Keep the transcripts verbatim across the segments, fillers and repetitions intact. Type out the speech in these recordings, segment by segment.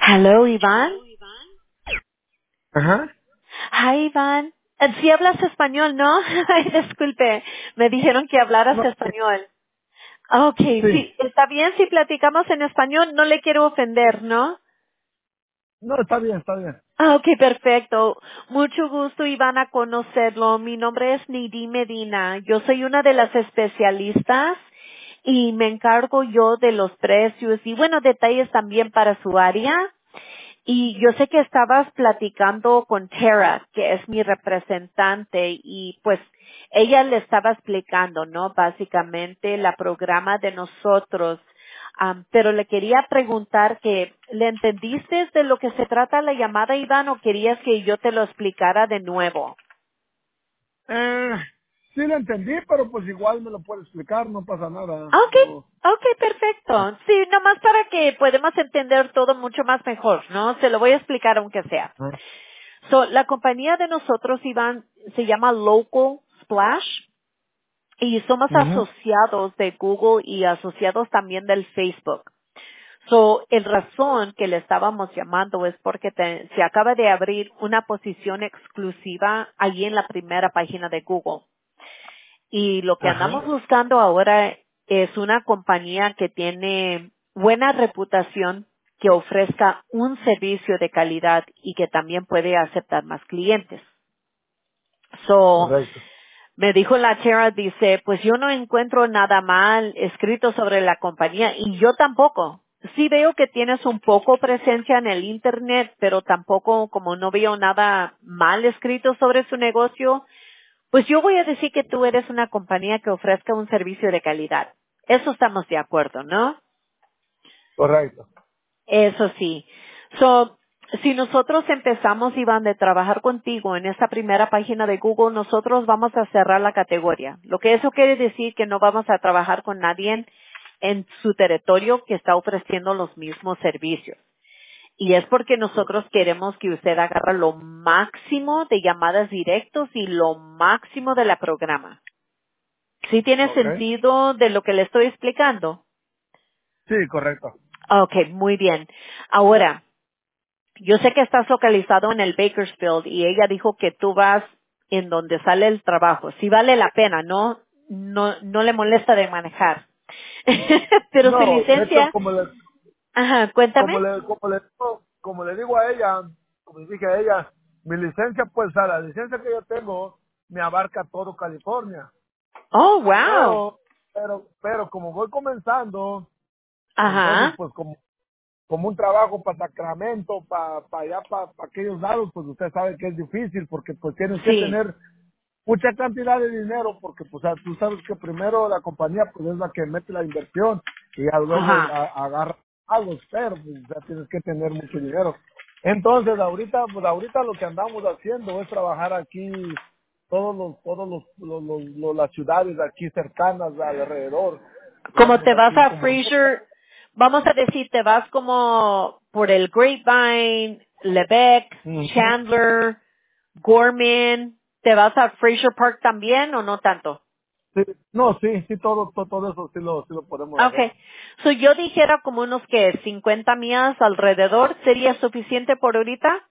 Hello, Iván. Ajá. Hi, Iván. Eh, Sí hablas español, ¿no? Ay, disculpe. Me dijeron que hablaras No, español. Okay, sí. sí. Está bien si platicamos en español. No le quiero ofender, ¿no? No, está bien, está bien. Ah, ok, perfecto. Mucho gusto, Iván, a conocerlo. Mi nombre es Nidhi Medina. Yo soy una de las especialistas y me encargo yo de los precios y, bueno, detalles también para su área. Y yo sé que estabas platicando con Tara, que es mi representante, y pues ella le estaba explicando, ¿no? Básicamente la programa de nosotros. Am, pero le quería preguntar que, ¿le entendiste de lo que se trata la llamada, Iván, o querías que yo te lo explicara de nuevo? Eh, sí lo entendí, pero pues igual me lo puede explicar, no pasa nada. Ah, okay, No. okay, perfecto. Sí, nomás para que podamos entender todo mucho más mejor, ¿no? Se lo voy a explicar aunque sea. Ajá. So, la compañía de nosotros, Iván, se llama Local Splash y somos Ujú. asociados de Google y asociados también del Facebook. So, el razón que le estábamos llamando es porque te- se acaba de abrir una posición exclusiva allí en la primera página de Google. Y lo que andamos Ajá. buscando ahora es una compañía que tiene buena reputación, que ofrezca un servicio de calidad y que también puede aceptar más clientes. So, Correcto. me dijo la Tara, dice, pues yo no encuentro nada mal escrito sobre la compañía y yo tampoco. Sí veo que tienes un poco presencia en el Internet, pero tampoco como no veo nada mal escrito sobre su negocio, pues yo voy a decir que tú eres una compañía que ofrezca un servicio de calidad. Eso estamos de acuerdo, ¿no? Correcto. Eso sí. So, si nosotros empezamos, Iván, de trabajar contigo en esta primera página de Google, nosotros vamos a cerrar la categoría. Lo que eso quiere decir que no vamos a trabajar con nadie en su territorio que está ofreciendo los mismos servicios. Y es porque nosotros queremos que usted agarre lo máximo de llamadas directos y lo máximo de la programa. ¿Sí tiene Ok. sentido de lo que le estoy explicando? Sí, correcto. Ok, muy bien. Ahora, yo sé que estás localizado en el Bakersfield y ella dijo que tú vas en donde sale el trabajo. Sí vale la pena, ¿no? No, no le molesta de manejar. Pero su No, de hecho, licencia, como le, ajá, cuéntame. como le, como le, digo- como le digo a ella, como le dije a ella, mi licencia, pues, a la licencia que yo tengo, me abarca todo California. Oh, wow. Pero, pero, pero como voy comenzando, entonces, Ajá, pues, como como un trabajo para Sacramento, para allá, para aquellos lados, pues usted sabe que es difícil porque pues tienes que sí, tener mucha cantidad de dinero porque pues a- tú sabes que primero la compañía pues es la que mete la inversión y ya luego ajá. a- agarra pagos, pero pues ya tienes que tener mucho dinero. Entonces ahorita, pues ahorita lo que andamos haciendo es trabajar aquí todos los, todos los, los, los- los- las ciudades aquí cercanas alrededor, Como digamos te vas aquí a como Fraser, vamos a decir, te vas como por el Grapevine, Lebec, Ujú. Chandler, Gorman, ¿te vas a Fraser Park también o no tanto? Sí, no, sí, sí, todo, todo, todo eso sí lo, sí lo podemos hacer. Okay. So yo dijera como unos que cincuenta millas alrededor, ¿sería suficiente por ahorita?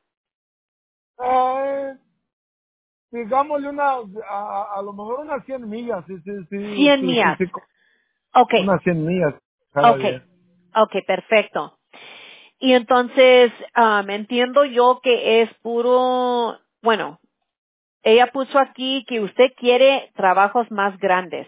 Eh, digámosle una, a, a lo mejor unas cien millas, sí, sí, sí, cien sí, sí, millas. sí, Okay. unas cien millas, cada Okay. día. Okay, perfecto. Y entonces, um, entiendo yo que es puro, bueno, ella puso aquí que usted quiere trabajos más grandes,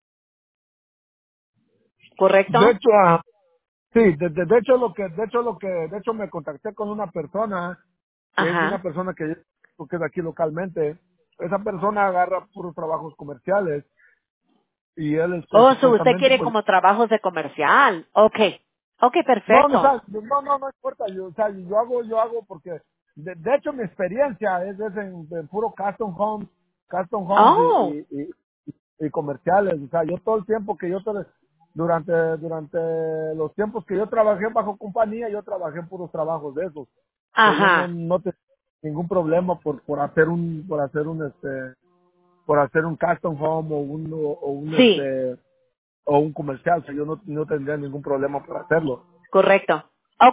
¿correcto? De hecho, ah, sí, de, de, de hecho lo que, de hecho lo que, de hecho me contacté con una persona, que es una Ajá. persona que, que es de aquí localmente, esa persona agarra puros trabajos comerciales y él este Oh, so usted supuestamente quiere pues como trabajos de comercial. Okay. Okay, no, no, o perfecto. sea, no, no, no importa, yo, o sea, yo hago, yo hago porque, de, de hecho, mi experiencia es, es en, en puro custom homes, custom homes y, Oh, y, y, y comerciales, o sea, yo todo el tiempo que yo, tra- durante, durante los tiempos que yo trabajé bajo compañía, yo trabajé en puros trabajos de esos, so, yo no, ajá. no tengo ningún problema por, por hacer un, por hacer un, este, por hacer un custom home o un, o, o un, Sí, este, o un comercial, o sea, yo no, no tendría ningún problema por hacerlo. correcto. Okay.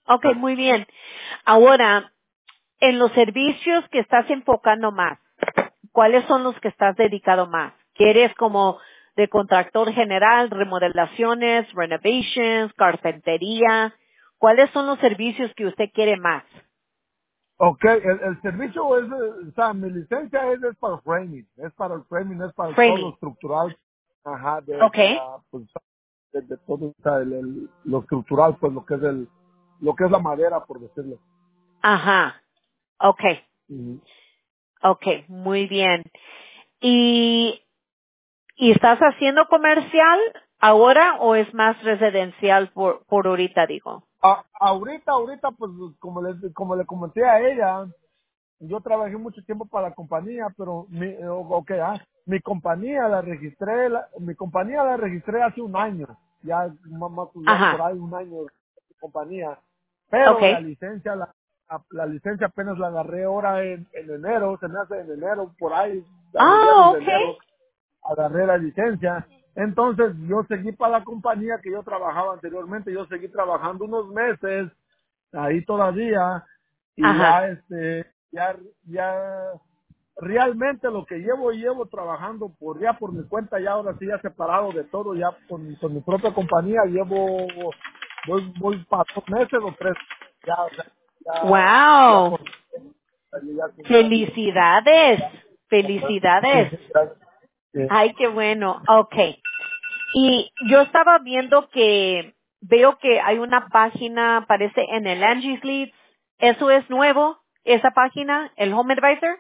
Okay, muy bien. Ahora, en los servicios que estás enfocando más, ¿cuáles son los que estás dedicado más? ¿Quieres como de contractor general, remodelaciones, renovations, carpintería? ¿Cuáles son los servicios que usted quiere más? Ok, el, el servicio es, eh, o sea, mi licencia es, es para el framing, es para el framing, es para todo lo Framing. estructural, ajá, de, de Okay. la, pues, de, de todo, o sea, el, el- lo estructural, pues lo que es el, lo que es la madera, por decirlo. Ajá. Okay. Ujú. Okay, muy bien. ¿Y, y estás haciendo comercial ahora o es más residencial por, por ahorita, digo? A- ahorita, ahorita, pues como le, como le comenté a ella, yo trabajé mucho tiempo para la compañía, pero mi, eh, ok, ah, mi compañía la registré, la- mi compañía la registré hace un año, ya más, más- ya por Ajá. ahí un año de compañía, pero la Okay. licencia, la, la licencia apenas la agarré ahora en, en enero, se me hace en enero, por ahí, a mediados Ah, de okay. enero, agarré la licencia. Entonces yo seguí para la compañía que yo trabajaba anteriormente, yo seguí trabajando unos meses ahí todavía y Ajá. ya este ya ya realmente lo que llevo llevo trabajando por ya por mi cuenta ya ahora sí ya separado de todo ya con, con mi propia compañía llevo voy voy para dos meses o tres ya o sea, ya ya Wow. por ya, ya, Felicidades. sí, Felicidades. ya, sí. Ay, qué bueno. Okay. Y yo estaba viendo que veo que hay una página, parece en el Angie's Leads. ¿Eso es nuevo? ¿Esa página? ¿El Home Advisor?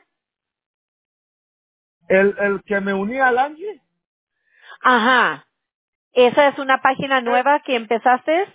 el el que me unía al Angie Ajá. ¿Esa es una página es, nueva que empezaste?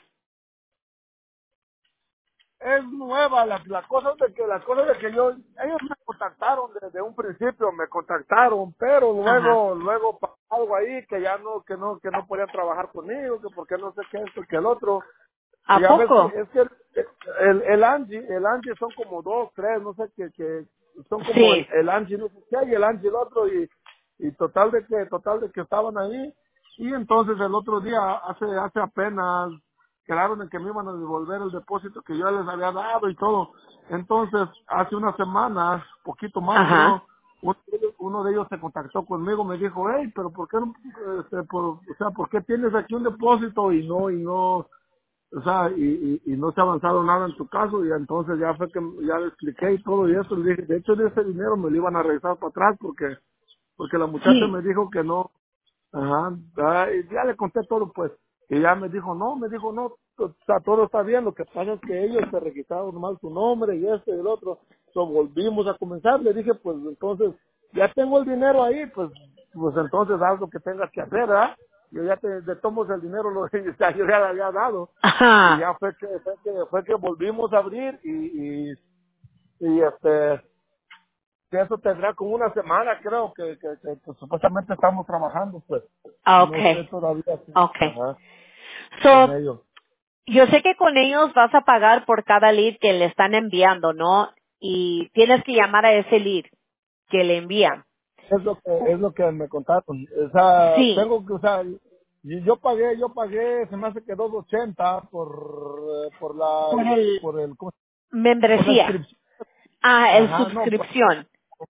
es nueva la, la cosa de que la cosa de que yo ellos me contactaron desde un principio me contactaron pero Ajá. luego luego pasó algo ahí que ya no que no que no podían trabajar conmigo que porque no sé qué esto que el otro y ¿A ya ves que poco? es que el el Angie el Angie son como dos tres no sé que que son como el, Sí. el Angie no sé qué y el Angie el otro y y total de que total de que estaban ahí y entonces el otro día hace hace apenas quedaron en que me iban a devolver el depósito que yo les había dado y todo. Entonces, hace unas semanas, poquito más Ajá. creo, uno de ellos, uno de ellos se contactó conmigo, me dijo, hey, pero ¿por qué no, este, por, o sea, por qué tienes aquí un depósito y no, y no, o sea, y, y, y no se ha avanzado nada en tu caso? Y entonces ya fue que ya le expliqué y todo y eso, le dije, de hecho de ese dinero me lo iban a regresar para atrás porque, porque la muchacha Sí. me dijo que no, ajá, ah, y ya le conté todo, pues. Y ya me dijo, no, me dijo, no, o sea, todo está bien, lo que pasa es que ellos se registraron mal su nombre y este y el otro. So, volvimos a comenzar, le dije, pues entonces, ya tengo el dinero ahí, pues, pues entonces haz lo que tengas que hacer, ¿verdad? Yo ya te, de tomos el dinero, lo, ya, yo ya le había dado. Y Ajá. ya fue que, fue que, fue que volvimos a abrir y, y, y este, que eso tendrá como una semana, creo, que, que, que, que supuestamente estamos trabajando, pues. No sé Okay. todavía si, Okay. ajá, con So, ellos. yo sé que con ellos vas a pagar por cada lead que le están enviando, ¿no? Y tienes que llamar a ese lead que le envían. Es lo que, es lo que me contaron. O sea, Sí, tengo que, o sea, y yo pagué, yo pagué, se me hace que dos ochenta por, eh, por la, por el por el, ¿cómo se- por la membresía. inscripción. Ah, el Ajá, no, pues, suscripción.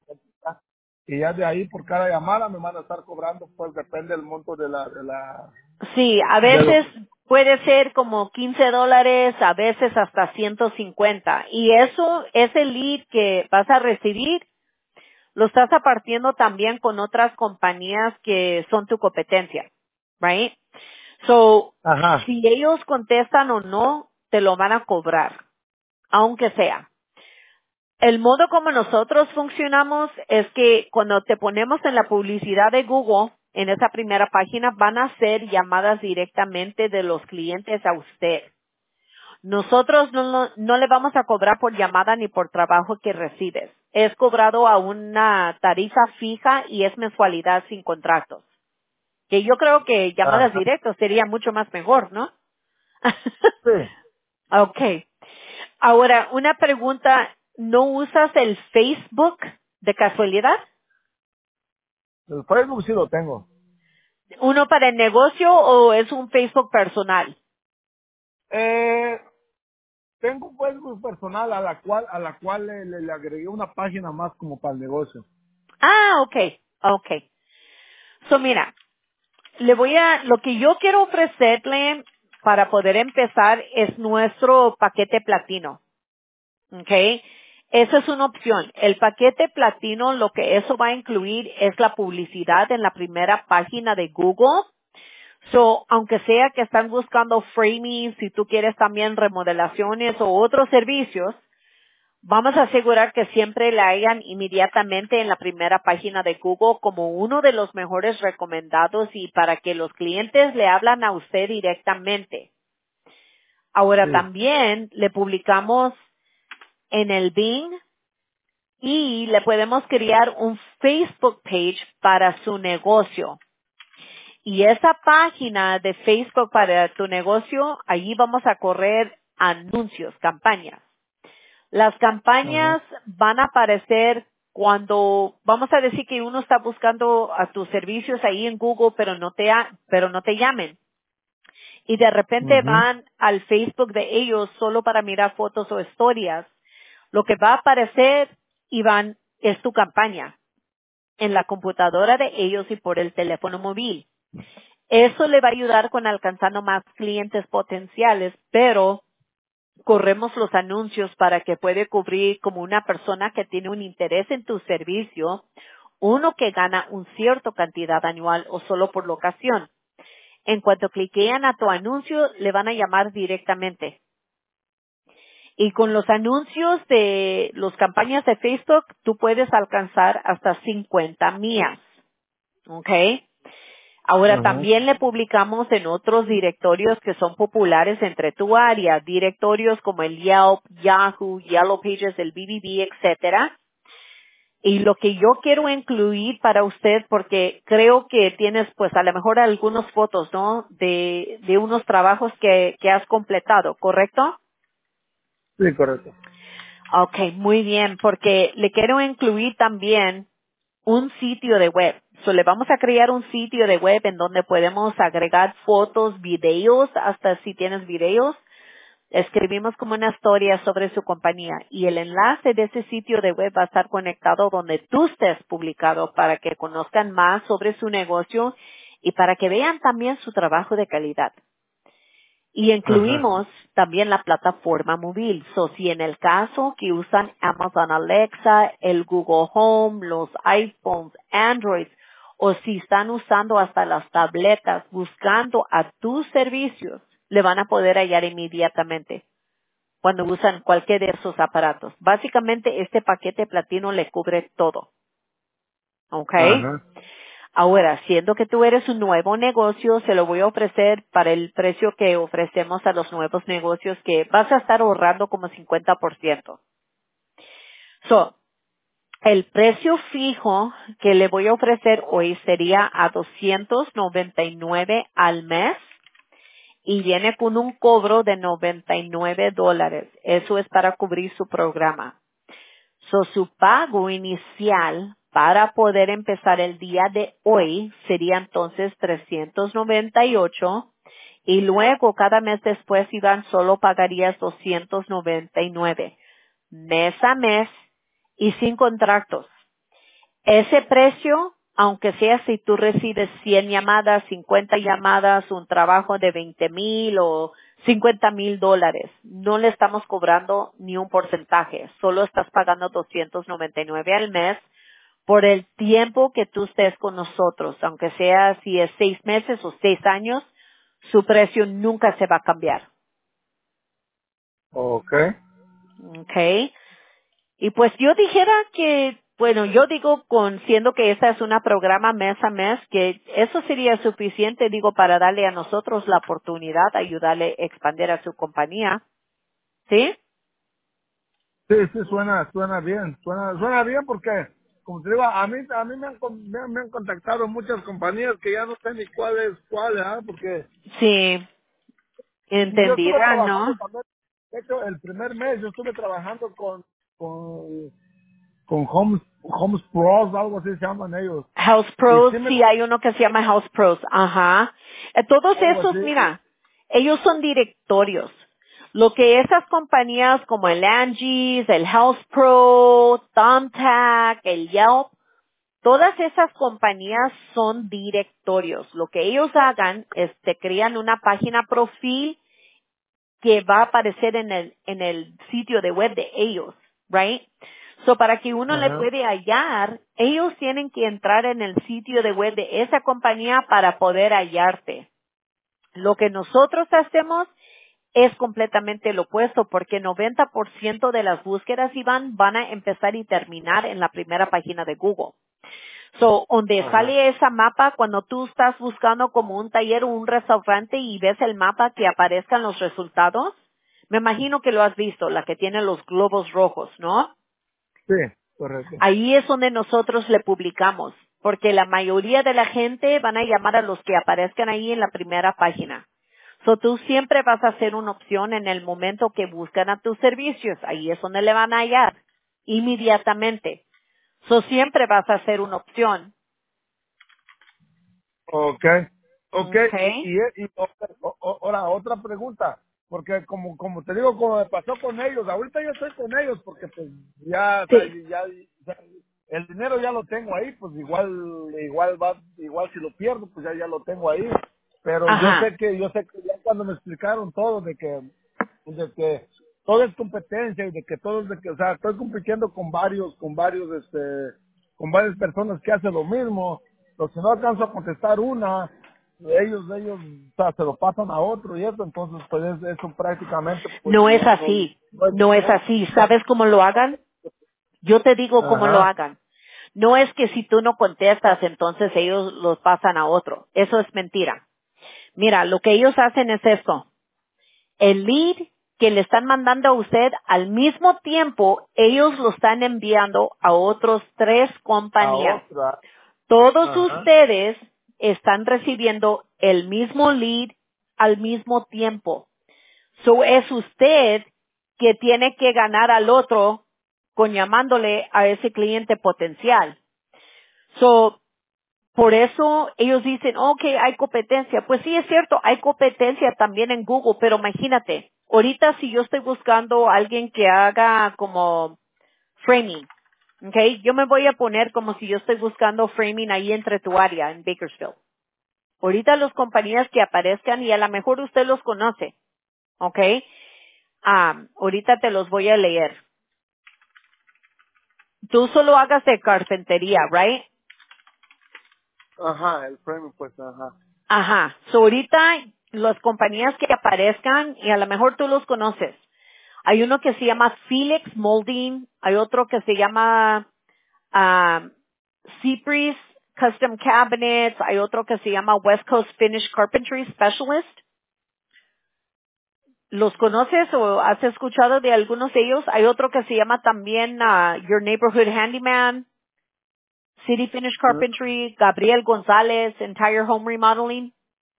y ya de ahí por cada llamada me van a estar cobrando, pues depende del monto de la, de la, Sí, a de lo veces que, puede ser como quince dólares, a veces hasta ciento cincuenta. Y eso, ese lead que vas a recibir, lo estás apartiendo también con otras compañías que son tu competencia, right? So, ajá, si ellos contestan o no, te lo van a cobrar, aunque sea. El modo como nosotros funcionamos es que cuando te ponemos en la publicidad de Google, en esa primera página, van a ser llamadas directamente de los clientes a usted. Nosotros no, no, no le vamos a cobrar por llamada ni por trabajo que recibes. Es cobrado a una tarifa fija y es mensualidad sin contratos. Que yo creo que llamadas ajá, directas sería mucho más mejor, ¿no? sí, Okay. Ahora, una pregunta, ¿no usas el Facebook de casualidad? el Facebook sí lo tengo. ¿Uno para el negocio o es un Facebook personal? Eh, tengo un Facebook personal a la cual, a la cual le, le, le agregué una página más como para el negocio. Ah, okay, okay. So mira, le voy a, lo que yo quiero ofrecerle para poder empezar es nuestro paquete platino. Okay. Esa es una opción. El paquete platino, lo que eso va a incluir es la publicidad en la primera página de Google. So, aunque sea que están buscando framing, si tú quieres también remodelaciones o otros servicios, vamos a asegurar que siempre la hayan inmediatamente en la primera página de Google como uno de los mejores recomendados y para que los clientes le hablan a usted directamente. Ahora Sí. también le publicamos en el Bing y le podemos crear un Facebook page para su negocio. Y esa página de Facebook para tu negocio, allí vamos a correr anuncios, campañas. Las Ajá. campañas van a aparecer cuando, vamos a decir que uno está buscando a tus servicios ahí en Google, pero no te, ha- pero no te llamen. Y de repente Ujú. van al Facebook de ellos solo para mirar fotos o historias. Lo que va a aparecer, Iván, es tu campaña en la computadora de ellos y por el teléfono móvil. Eso le va a ayudar con alcanzando más clientes potenciales, pero corremos los anuncios para que puede cubrir como una persona que tiene un interés en tu servicio, uno que gana un cierto cantidad anual o solo por la ocasión. En cuanto cliquean a tu anuncio, le van a llamar directamente. Y con los anuncios de las campañas de Facebook, tú puedes alcanzar hasta cincuenta millas. ¿Ok? Ahora Ajá. también le publicamos en otros directorios que son populares entre tu área, directorios como el Yelp, Yahoo, Yellow Pages, el B B B, etcétera. Y lo que yo quiero incluir para usted, porque creo que tienes pues a lo mejor algunas fotos, ¿no? De, de unos trabajos que, que has completado, ¿correcto? Sí, correcto. Ok, muy bien, porque le quiero incluir también un sitio de web. So, le vamos a crear un sitio de web en donde podemos agregar fotos, videos, hasta si tienes videos. Escribimos como una historia sobre su compañía y el enlace de ese sitio de web va a estar conectado donde tú estés publicado para que conozcan más sobre su negocio y para que vean también su trabajo de calidad. Y Ajá. incluimos también la plataforma móvil. So, si en el caso que usan Amazon Alexa, el Google Home, los iPhones, Android, o si están usando hasta las tabletas buscando a tus servicios, le van a poder hallar inmediatamente cuando usan cualquier de esos aparatos. Básicamente, este paquete platino le cubre todo. ¿Ok? Ajá. Ahora, siendo que tú eres un nuevo negocio, se lo voy a ofrecer para el precio que ofrecemos a los nuevos negocios, que vas a estar ahorrando como cincuenta por ciento. So, el precio fijo que le voy a ofrecer hoy sería a doscientos noventa y nueve al mes y viene con un cobro de noventa y nueve dólares. Eso es para cubrir su programa. So, su pago inicial para poder empezar el día de hoy sería entonces trescientos noventa y ocho y luego cada mes después Iván solo pagarías doscientos noventa y nueve mes a mes y sin contratos. Ese precio, aunque sea si tú recibes cien llamadas, cincuenta llamadas, un trabajo de veinte mil o cincuenta mil dólares, no le estamos cobrando ni un porcentaje, solo estás pagando doscientos noventa y nueve al mes por el tiempo que tú estés con nosotros, aunque sea si es seis meses o seis años, su precio nunca se va a cambiar. Ok. ¿Ok? Y pues yo dijera que, bueno, yo digo, con siendo que esta es una programa mes a mes, que eso sería suficiente, digo, para darle a nosotros la oportunidad, ayudarle a expandir a su compañía. ¿Sí? Sí, sí, suena, suena bien. Suena, suena bien porque, como te digo, a mí, a mí me han, con- me, han me han contactado muchas compañías que ya no sé ni cuál es cuál, ¿ah? Porque Sí, y yo estuve entendida, trabajando ¿no? también, de hecho, el primer mes yo estuve trabajando con, con, con Homes, Homes Pros, algo así se llaman ellos. House Y Pros, sí me, sí hay uno que se llama House Pros, ajá. Eh, Todos algo esos, así. mira, ellos son directorios. Lo que esas compañías como el Angie's, el House Pro, Thumbtack, el Yelp, todas esas compañías son directorios. Lo que ellos hagan es te crean una página profil que va a aparecer en el, en el sitio de web de ellos, right? So, para que uno le Ajá. puede hallar, ellos tienen que entrar en el sitio de web de esa compañía para poder hallarte. Lo que nosotros hacemos es completamente lo opuesto, porque noventa por ciento de las búsquedas, Iván, van a empezar y terminar en la primera página de Google. So, donde Ajá. sale esa mapa, cuando tú estás buscando como un taller o un restaurante y ves el mapa que aparezcan los resultados, me imagino que lo has visto, la que tiene los globos rojos, ¿no? Sí, correcto. Ahí es donde nosotros le publicamos, porque la mayoría de la gente van a llamar a los que aparezcan ahí en la primera página. So, tú siempre vas a ser una opción en el momento que buscan a tus servicios. Ahí es donde le van a hallar inmediatamente. So, siempre vas a ser una opción. Okay, okay, y, Okay. y, y otra, o- o- ahora otra pregunta, porque como como te digo, como me pasó con ellos, ahorita yo estoy con ellos porque pues ya, o sea, Sí. ya, ya- el dinero ya lo tengo ahí, pues igual igual va, igual si lo pierdo, pues ya ya lo tengo ahí, pero yo Ajá. sé que yo sé que ya cuando me explicaron todo de que de que todo es competencia y de que todo es de que, o sea, estoy compitiendo con varios, con varios, este, con varias personas que hacen lo mismo, pero si no alcanzo a contestar una, ellos, ellos, o sea, se lo pasan a otro y eso, entonces, pues es- eso prácticamente, pues No es no, no, así. no es, No es así. ¿Sabes cómo lo hagan? Yo te digo cómo lo ajá, hagan. No es que si tú no contestas, entonces ellos los pasan a otro. Eso es mentira. Mira, lo que ellos hacen es esto. El lead que le están mandando a usted, al mismo tiempo, ellos lo están enviando a otros tres a compañías. otra, Todos ajá, ustedes están recibiendo el mismo lead al mismo tiempo. So es usted que tiene que ganar al otro con llamándole a ese cliente potencial. So, por eso ellos dicen, ok, hay competencia. Pues sí, es cierto, hay competencia también en Google, pero imagínate, ahorita si yo estoy buscando a alguien que haga como framing, ok, yo me voy a poner como si yo estoy buscando framing ahí entre tu área en Bakersfield. Ahorita las compañías que aparezcan y a lo mejor usted los conoce, ok, ah, ahorita te los voy a leer. Tú solo hagas de carpintería, right? ajá, el premio, pues, ajá, Ajá. So ahorita las compañías que aparezcan y a lo mejor tú los conoces. Hay uno que se llama Felix Molding, hay otro que se llama um, Cypress Custom Cabinets, hay otro que se llama West Coast Finish Carpentry Specialist. ¿Los conoces o has escuchado de algunos de ellos? Hay otro que se llama también uh, Your Neighborhood Handyman, City Finish mm. Carpentry, Gabriel González, Entire Home Remodeling.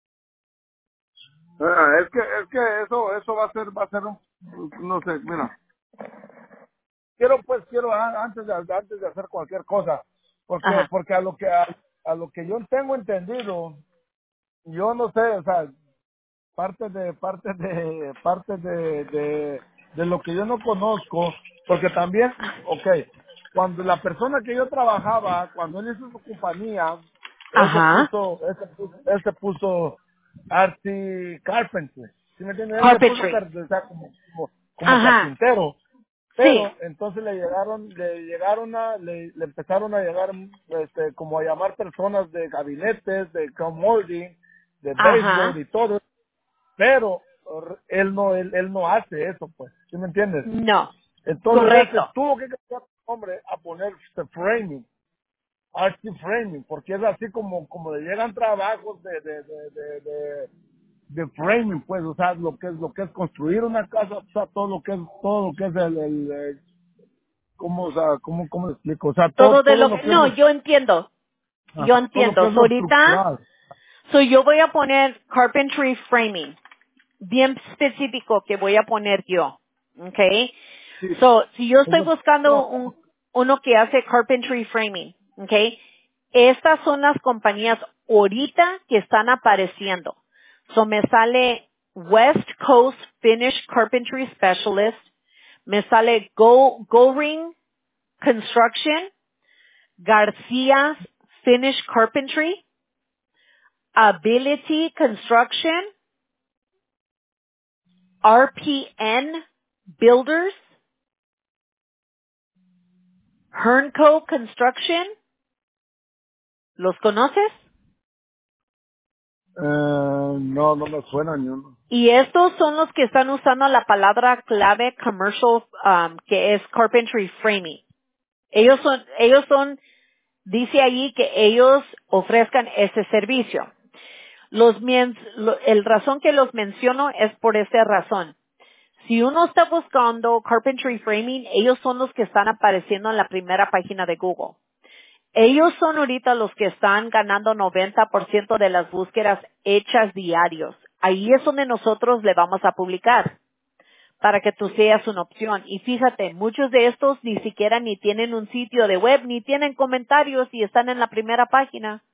Ah, es que, es que eso, eso va a ser, va a ser un, no sé, mira, quiero pues quiero a- antes de antes de hacer cualquier cosa porque Ajá. porque a lo que a, a lo que yo tengo entendido, yo no sé, o sea, parte de parte de parte de de, de lo que yo no conozco, porque también, okay, cuando la persona que yo trabajaba, cuando él hizo su compañía, él se Ajá. puso él se puso, él se puso Arti Carpenter, ¿sí me entiendes? Él se puso Carpentry. car- o sea, como, como como Ajá. carpintero, Sí. pero entonces le llegaron le llegaron a le, le empezaron a llegar, este, como a llamar personas de gabinetes, de molding, de baseboard Ajá. y todo, pero or- él no él, él no hace eso, pues, ¿sí me entiendes? No. Entonces él se Correcto. tuvo que cambiar su nombre a poner este framing, arty framing, porque es así como como le llegan trabajos de de de de, de de framing, pues, o sea, lo que es lo que es construir una casa, o sea, todo lo que es todo lo que es el, el, el- cómo, o sea, cómo cómo le explico, o sea, todo Todo de todo lo lo que, que es no, lo, yo entiendo. Yo ajá, todo lo que entiendo. es So, lo ahorita, estructural. so yo voy a poner carpentry framing. Bien específico que voy a poner yo. Okay. Sí, So, si yo es estoy lo que buscando un, trabajamos. uno que hace carpentry framing, okay, estas son las compañías ahorita que están apareciendo. So, me sale West Coast Finish Carpentry Specialist. Me sale Go, Goring Construction, Garcia Finish Carpentry, Ability Construction, R P N Builders, Hernco Construction. ¿Los conoces? Eh, no, no me suena ni uno. Y estos son los que están usando la palabra clave commercial, um, que es carpentry framing. Ellos son, ellos son, dice allí que ellos ofrezcan ese servicio. Los men- lo- el razón que los menciono es por esta razón. Si uno está buscando carpentry framing, ellos son los que están apareciendo en la primera página de Google. Ellos son ahorita los que están ganando noventa por ciento de las búsquedas hechas diarios. Ahí es donde nosotros le vamos a publicar para que tú seas una opción. Y fíjate, muchos de estos ni siquiera ni tienen un sitio de web, ni tienen comentarios y están en la primera página.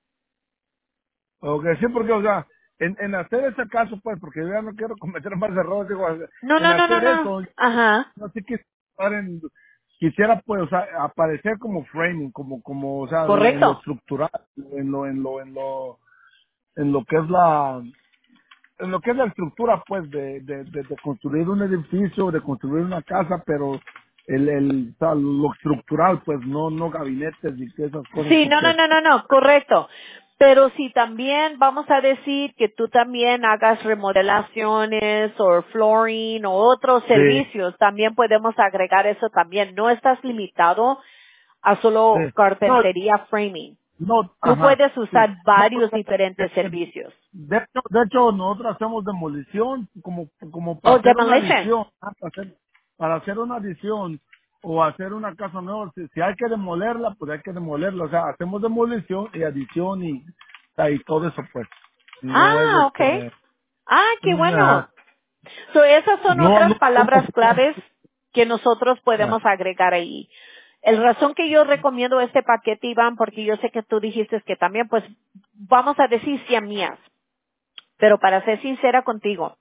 Ok, sí, porque, o sea, en, en hacer ese caso, pues, porque yo ya no quiero cometer más errores, digo, No, en no, no, no, hacer no. eso, Ajá. no sé qué estar en, quisiera, pues, o sea, aparecer como framing, como, como, o sea, en lo Correcto. estructural, en lo, en lo, en lo, en lo que es la, en lo que es la estructura, pues, de, de, de, de construir un edificio, de construir una casa, pero el, el, o sea, lo estructural, pues, no, no gabinetes y que esas cosas, Sí, no, no, porque, no, no, no, correcto. Pero si también vamos a decir que tú también hagas remodelaciones o flooring o otros sí, servicios, también podemos agregar eso también. No estás limitado a sí, solo no, carpintería framing. no, Tú ajá, puedes sí, usar no, varios porque, diferentes eh, servicios. de hecho, de hecho, nosotros hacemos demolición como, como para Oh, hacer una demolition. adición, ah, para hacer, para hacer una adición o hacer una casa nueva, si, si hay que demolerla, pues hay que demolerla, o sea, hacemos demolición y adición y, o sea, y todo eso, pues, no es Ah, okay. este, Ah, qué bueno. ah, So, esas son no, otras no, palabras claves que nosotros ah, podemos agregar ahí. El razón que yo recomiendo este paquete, Iván, porque yo sé que tú dijiste que también, pues, vamos a decir cien mías, pero para ser sincera contigo,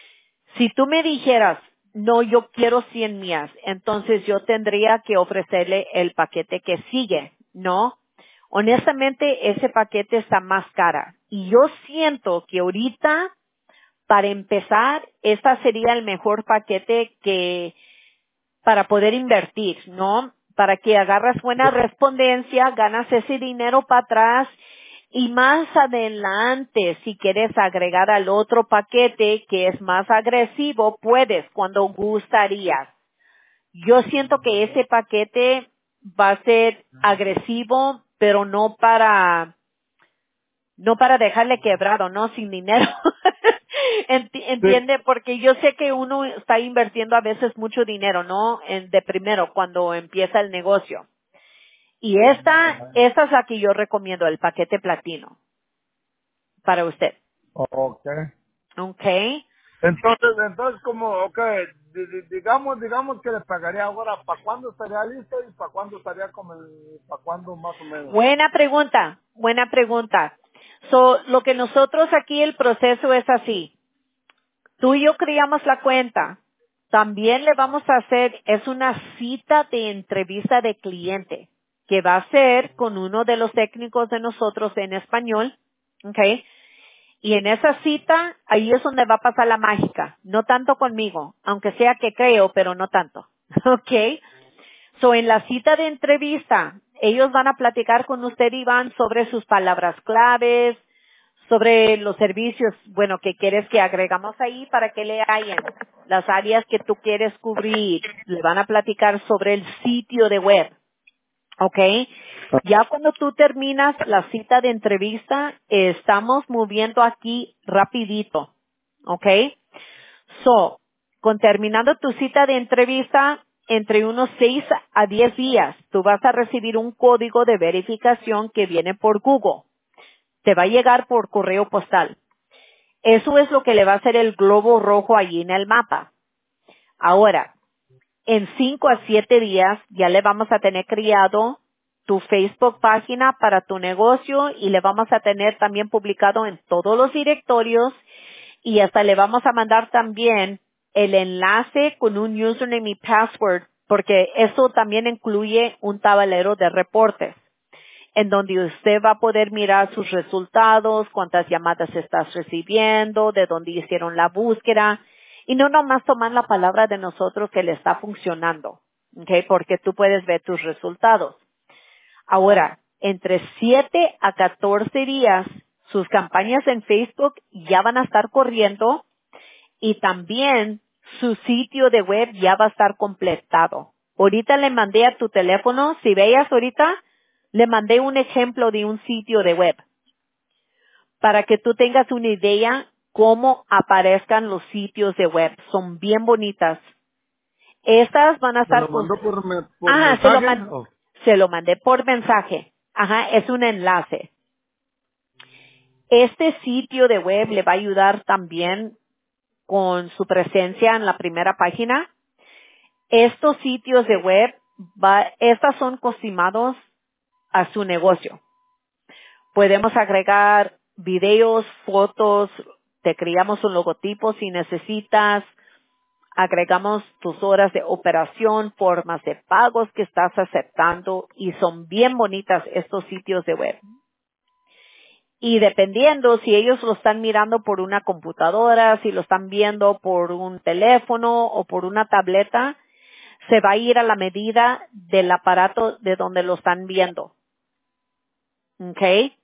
si tú me dijeras, no, yo quiero cien mías, entonces yo tendría que ofrecerle el paquete que sigue, ¿no? Honestamente, ese paquete está más cara. Y yo siento que ahorita, para empezar, esta sería el mejor paquete que para poder invertir, ¿no? Para que agarras buena respondencia, ganas ese dinero para atrás y más adelante, si quieres agregar al otro paquete que es más agresivo, puedes cuando gustarías. Yo siento que ese paquete va a ser agresivo, pero no para no para dejarle quebrado, ¿no? Sin dinero. Enti- sí, Entiende, porque yo sé que uno está invirtiendo a veces mucho dinero, ¿no? En, de primero, cuando empieza el negocio. Y esta, esta es la que yo recomiendo, el paquete platino, para usted. okay. ¿Ok? Entonces, entonces como, okay, di- di- digamos, digamos que le pagaría ahora, ¿para cuándo estaría listo y para cuándo estaría como el, para cuándo más o menos? Buena pregunta, buena pregunta. So, lo que nosotros aquí, el proceso es así. Tú y yo creamos la cuenta. También le vamos a hacer, es una cita de entrevista de cliente, que va a ser con uno de los técnicos de nosotros en español, ¿ok? Y en esa cita, ahí es donde va a pasar la mágica. No tanto conmigo, aunque sea que creo, pero no tanto, ¿ok? So, en la cita de entrevista, ellos van a platicar con usted, Iván, sobre sus palabras claves, sobre los servicios, bueno, que quieres que agregamos ahí para que le hayan las áreas que tú quieres cubrir. Le van a platicar sobre el sitio de web, ¿ok? Ya cuando tú terminas la cita de entrevista, eh, estamos moviendo aquí rapidito, ¿ok? So, con terminando tu cita de entrevista, entre unos seis a diez días, tú vas a recibir un código de verificación que viene por Google. Te va a llegar por correo postal. Eso es lo que le va a hacer el globo rojo allí en el mapa. Ahora, en cinco a siete días ya le vamos a tener creado tu Facebook página para tu negocio y le vamos a tener también publicado en todos los directorios y hasta le vamos a mandar también el enlace con un username y password, porque eso también incluye un tablero de reportes, en donde usted va a poder mirar sus resultados, cuántas llamadas estás recibiendo, de dónde hicieron la búsqueda, y no nomás tomar la palabra de nosotros que le está funcionando, ¿ok? Porque tú puedes ver tus resultados. Ahora, entre siete a catorce días, sus campañas en Facebook ya van a estar corriendo y también su sitio de web ya va a estar completado. Ahorita le mandé a tu teléfono, si veías ahorita, le mandé un ejemplo de un sitio de web para que tú tengas una idea cómo aparezcan los sitios de web. Son bien bonitas. Estas van a ¿Me lo estar con... mandó por, me- por Ajá, se lo, mensaje? man- Oh, se lo mandé por mensaje. Ajá, es un enlace. Este sitio de web le va a ayudar también con su presencia en la primera página. Estos sitios de web, va, estas son costimados a su negocio. Podemos agregar videos, fotos, te creamos un logotipo si necesitas, agregamos tus horas de operación, formas de pagos que estás aceptando y son bien bonitas estos sitios de web. Y dependiendo si ellos lo están mirando por una computadora, si lo están viendo por un teléfono o por una tableta, se va a ir a la medida del aparato de donde lo están viendo. ¿Ok?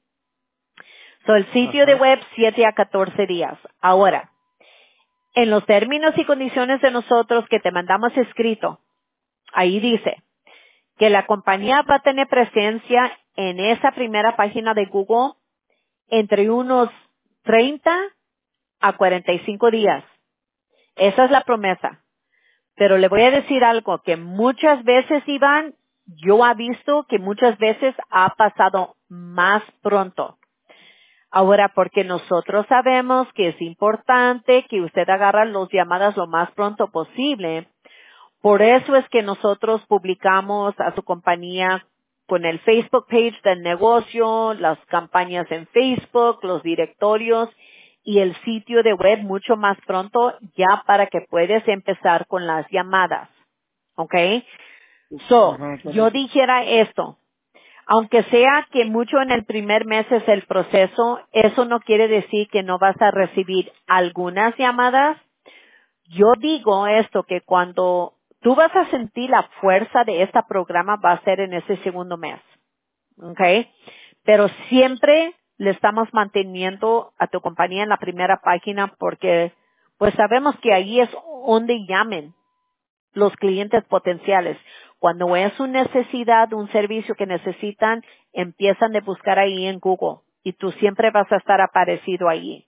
So, el sitio de ajá. web siete a catorce días. Ahora, en los términos y condiciones de nosotros que te mandamos escrito, ahí dice que la compañía va a tener presencia en esa primera página de Google entre unos treinta a cuarenta y cinco días. Esa es la promesa. Pero le voy a decir algo, que muchas veces, Iván, yo he visto que muchas veces ha pasado más pronto. Ahora, porque nosotros sabemos que es importante que usted agarre las llamadas lo más pronto posible, por eso es que nosotros publicamos a su compañía con el Facebook page del negocio, las campañas en Facebook, los directorios y el sitio de web mucho más pronto ya para que puedas empezar con las llamadas. ¿Ok? So, Ajá, yo correcto. dijera esto. Aunque sea que mucho en el primer mes es el proceso, eso no quiere decir que no vas a recibir algunas llamadas. Yo digo esto, que cuando tú vas a sentir la fuerza de este programa va a ser en ese segundo mes. ¿Ok? Pero siempre le estamos manteniendo a tu compañía en la primera página porque pues sabemos que ahí es donde llamen los clientes potenciales. Cuando es una necesidad, un servicio que necesitan, empiezan a buscar ahí en Google y tú siempre vas a estar aparecido ahí.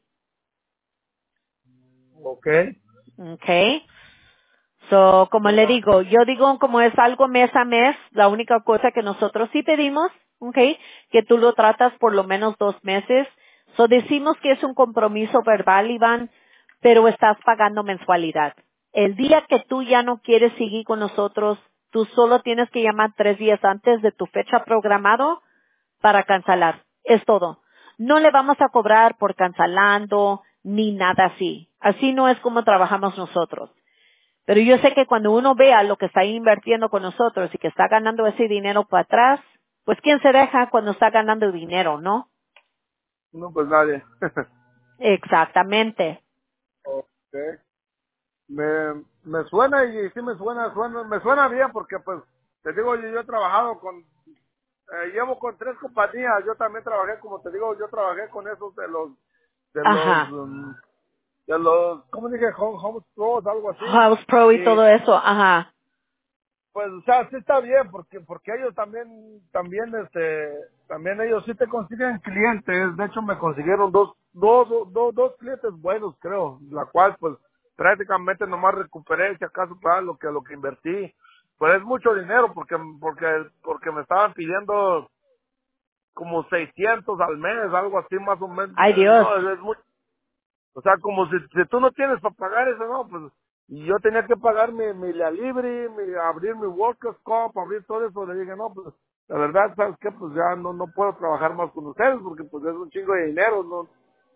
Ok. ¿Ok? So, como le Ajá. digo, yo digo como es algo mes a mes, la única cosa que nosotros sí pedimos, okay, que tú lo tratas por lo menos dos meses. So, decimos que es un compromiso verbal, Iván, pero estás pagando mensualidad. El día que tú ya no quieres seguir con nosotros, tú solo tienes que llamar tres días antes de tu fecha programado para cancelar. Es todo. No le vamos a cobrar por cancelando ni nada así. Así no es como trabajamos nosotros. Pero yo sé que cuando uno vea lo que está invirtiendo con nosotros y que está ganando ese dinero para atrás, pues ¿quién se deja cuando está ganando dinero, no? No, pues nadie. Exactamente. Ok. Me, me suena y sí me suena, suena, me suena bien porque pues, te digo, yo, yo he trabajado con, eh, llevo con tres compañías, yo también trabajé, como te digo, yo trabajé con esos de los, de los, Ajá. um, de los, ¿cómo dije? Home, home Pros, algo así. House Pro y Y todo eso. Ajá. pues, o sea, sí está bien, porque porque ellos también, también, este, también ellos sí te consiguen clientes. De hecho, me consiguieron dos, dos, dos, dos clientes buenos, creo, la cual, pues, prácticamente nomás recuperé, si acaso, para lo que, lo que invertí. Pues es mucho dinero, porque, porque, porque me estaban pidiendo como seiscientos al mes, algo así, más o menos. Ay Dios. No, es, es mucho. O sea, como si, si tú no tienes para pagar eso, no, pues, y yo tenía que pagar mi, mi la libre, mi, abrir mi workers comp, abrir todo eso, le dije, no, pues, la verdad, ¿sabes qué? Pues ya no, no puedo trabajar más con ustedes, porque pues es un chingo de dinero, no,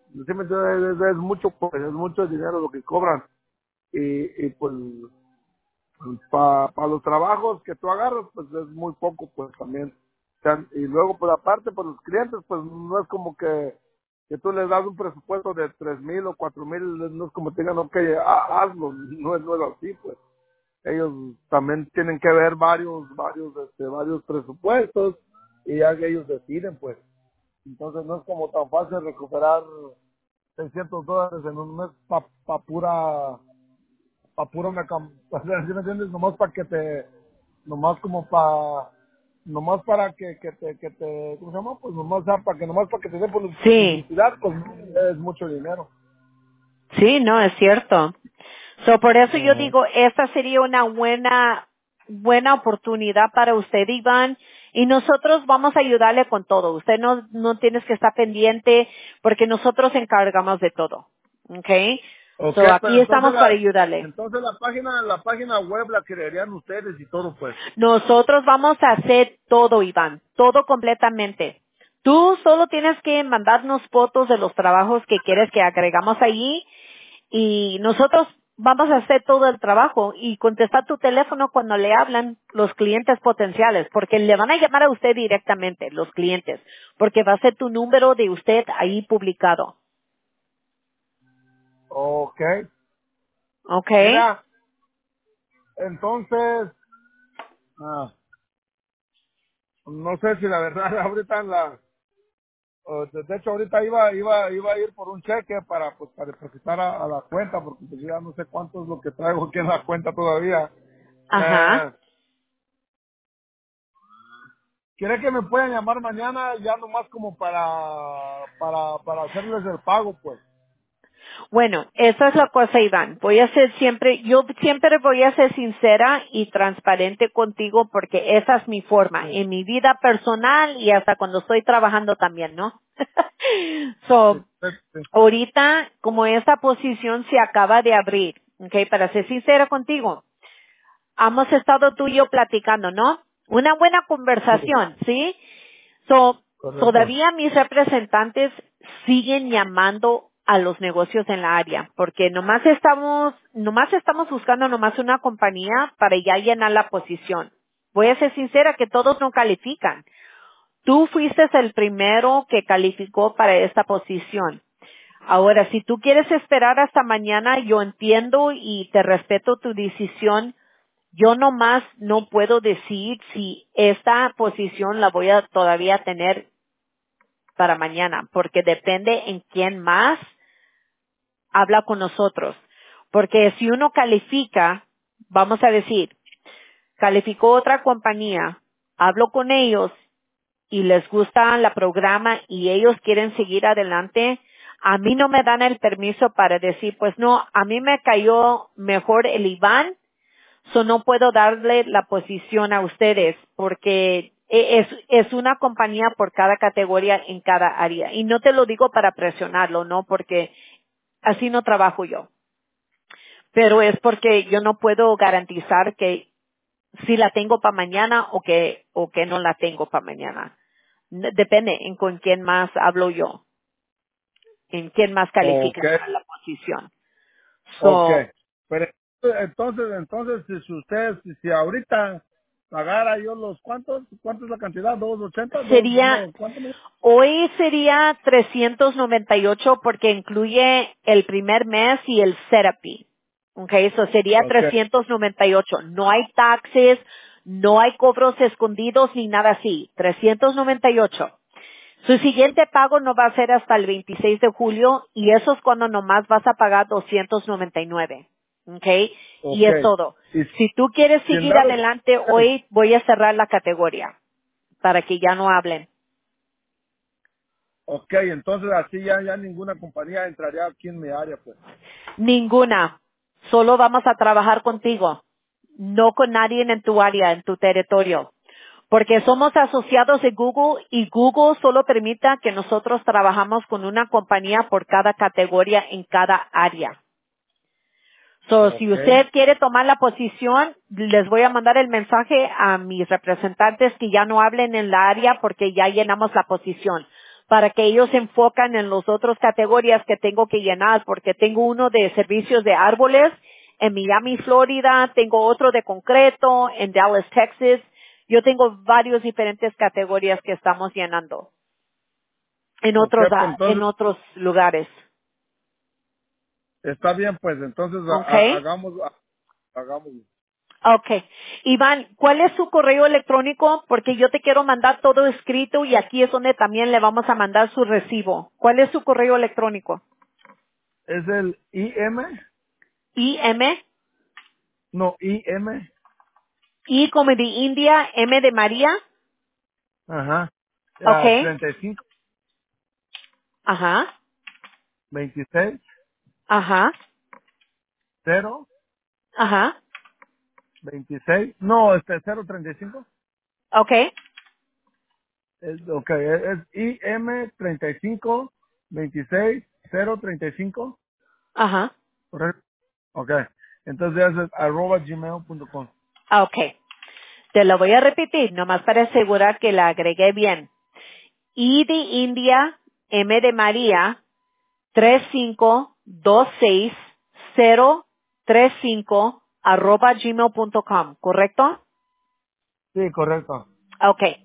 ¿Sí me entiendes? Es, es mucho, pues, es mucho dinero lo que cobran. Y, y pues, para pa los trabajos que tú agarras, pues es muy poco, pues también. O sea, y luego, pues aparte, por los clientes, pues no es como que, que tú les das un presupuesto de tres mil o cuatro mil, no es como te digan, ok, ha- hazlo, no es, no es así, pues. Ellos también tienen que ver varios, varios, este, varios presupuestos y ya que ellos deciden, pues. Entonces no es como tan fácil recuperar seiscientos dólares en un mes para pa pura pa pura una cam- o sea, ¿sí me entiendes? Nomás para que te, nomás como para, nomás para que, que te, que te, ¿cómo se llama? Pues nomás, ah, para que nomás para que te dé publi- Sí, publicidad, pues es mucho dinero. sí, no, es cierto. So, por eso yo Ujú. digo, esta sería una buena, buena oportunidad para usted, Iván, y nosotros vamos a ayudarle con todo. Usted no, no tienes que estar pendiente porque nosotros encargamos de todo. ¿Ok? Ok, So, pero aquí entonces estamos para la, ayudarle. entonces la página, la página web la crearían ustedes y todo, pues. Nosotros vamos a hacer todo, Iván, todo completamente. Tú solo tienes que mandarnos fotos de los trabajos que quieres que agregamos allí y nosotros vamos a hacer todo el trabajo y contestar tu teléfono cuando le hablan los clientes potenciales, porque le van a llamar a usted directamente, los clientes, porque va a ser tu número de usted ahí publicado. Ok. ¿Ok? Mira, entonces, ah, no sé si la verdad ahorita en la, o de de hecho ahorita iba, iba, iba a ir por un cheque para, pues, para depositar a, a la cuenta, porque pues ya no sé cuánto es lo que traigo aquí en la cuenta todavía. Ajá. Eh, ¿Quiere que me puedan llamar mañana ya nomás como para, para, para hacerles el pago, pues? Bueno, esa es la cosa, Iván. Voy a ser siempre, yo siempre voy a ser sincera y transparente contigo porque esa es mi forma, Sí, en mi vida personal y hasta cuando estoy trabajando también, ¿no? sí, So, sí, sí. ahorita, como esta posición se acaba de abrir, ¿ok? Para ser sincera contigo, hemos estado tú y yo platicando, ¿no? Una buena Sí, conversación, ¿sí? So, correcto. todavía mis representantes siguen llamando a los negocios en la área, porque nomás estamos, nomás estamos buscando nomás una compañía para ya llenar la posición. Voy a ser sincera que todos no califican. Tú fuiste el primero que calificó para esta posición. Ahora, si tú quieres esperar hasta mañana, yo entiendo y te respeto tu decisión. Yo nomás no puedo decir si esta posición la voy a todavía tener para mañana, porque depende en quién más habla con nosotros. Porque si uno califica, vamos a decir, calificó otra compañía, hablo con ellos y les gusta la programa y ellos quieren seguir adelante, a mí no me dan el permiso para decir, pues no, a mí me cayó mejor el Iván, so no puedo darle la posición a ustedes porque e- es, es una compañía por cada categoría en cada área. Y no te lo digo para presionarlo, no, porque así no trabajo yo. Pero es porque yo no puedo garantizar que si la tengo para mañana o que, o que no la tengo para mañana. N- Depende en con quién más hablo yo, en quién más califica Ok, para la posición. ok. So, Pero entonces, entonces, si si usted, si, si ahorita pagara yo los, ¿cuántos? ¿Cuánto es la cantidad? ¿Dos ochenta? ¿Dos, sería, no? ¿Cuánto me? hoy sería trescientos noventa y ocho porque incluye el primer mes y el therapy. Okay, eso sería Ok, trescientos noventa y ocho. No hay taxes, no hay cobros escondidos ni nada así. trescientos noventa y ocho. Su siguiente pago no va a ser hasta el veintiséis de julio y eso es cuando nomás vas a pagar doscientos noventa y nueve. Okay, y ok. es todo. Y Si tú quieres si en seguir dado, adelante hoy, voy a cerrar la categoría para que ya no hablen. ok, entonces así ya, ya ninguna compañía entraría aquí en mi área, pues. Ninguna. Solo vamos a trabajar contigo. No con nadie en tu área, en tu territorio. Porque somos asociados de Google y Google solo permite que nosotros trabajamos con una compañía por cada categoría en cada área. So, si Ok, usted quiere tomar la posición, les voy a mandar el mensaje a mis representantes que ya no hablen en la área porque ya llenamos la posición. para que ellos se enfocan en las otras categorías que tengo que llenar, porque tengo uno de servicios de árboles en Miami, Florida, tengo otro de concreto en Dallas, Texas. Yo tengo varios diferentes categorías que estamos llenando en Ok, otros, pues ah, en entonces, otros lugares. está bien, pues entonces ha- ha- ¿Ok? hagamos, hagamos. Okay. Iván, ¿cuál es su correo electrónico? Porque yo te quiero mandar todo escrito y aquí es donde también le vamos a mandar su recibo. ¿Cuál es su correo electrónico? Es el I M, I M, no, I M, I como de India, M de María. ajá, ah, Okay. treinta y cinco, Ajá. veintiséis, Ajá. cero, Ajá. veintiséis, no, este cero treinta y cinco. Okay. Es, ok, es, es I M treinta y cinco, veintiséis, cero treinta y cinco, Ajá. correcto. Ok, entonces es arroba gmail punto com. Okay. Te lo voy a repetir, nomás para asegurar que la agregué bien. I de India, M de María, tres cinco dos seis cero tres cinco arroba gmail punto com, ¿correcto? Sí, correcto. Okay.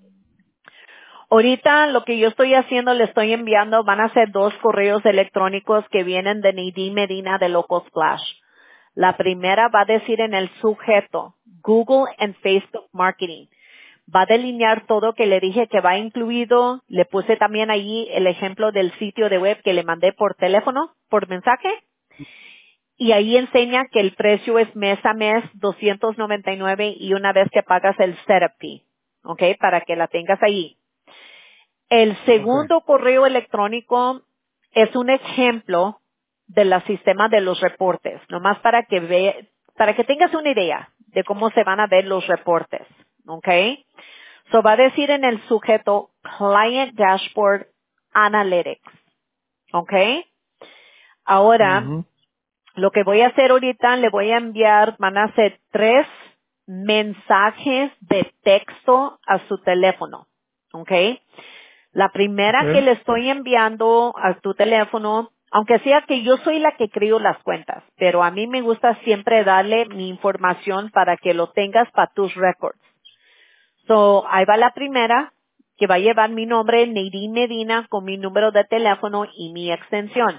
Ahorita lo que yo estoy haciendo, le estoy enviando, van a ser dos correos electrónicos que vienen de Nadine Medina de Local Splash. La primera va a decir en el sujeto, Google and Facebook Marketing. Va a delinear todo que le dije que va incluido. Le puse también ahí el ejemplo del sitio de web que le mandé por teléfono, por mensaje. Y ahí enseña que el precio es mes a mes doscientos noventa y nueve y una vez que pagas el setup fee. ¿Ok? Para que la tengas ahí. El Ok. segundo correo electrónico es un ejemplo del sistema de los reportes, nomás para que ve, para que tengas una idea de cómo se van a ver los reportes. ¿Ok? So va a decir en el sujeto Client Dashboard Analytics. ¿Ok? Ahora, Ujú. lo que voy a hacer ahorita, le voy a enviar, van a ser tres mensajes de texto a su teléfono. ¿Ok? La Ok. primera que le estoy enviando a tu teléfono, aunque sea que yo soy la que creo las cuentas, pero a mí me gusta siempre darle mi información para que lo tengas para tus records. So, ahí va la primera, que va a llevar mi nombre, Nadine Medina, con mi número de teléfono y mi extensión.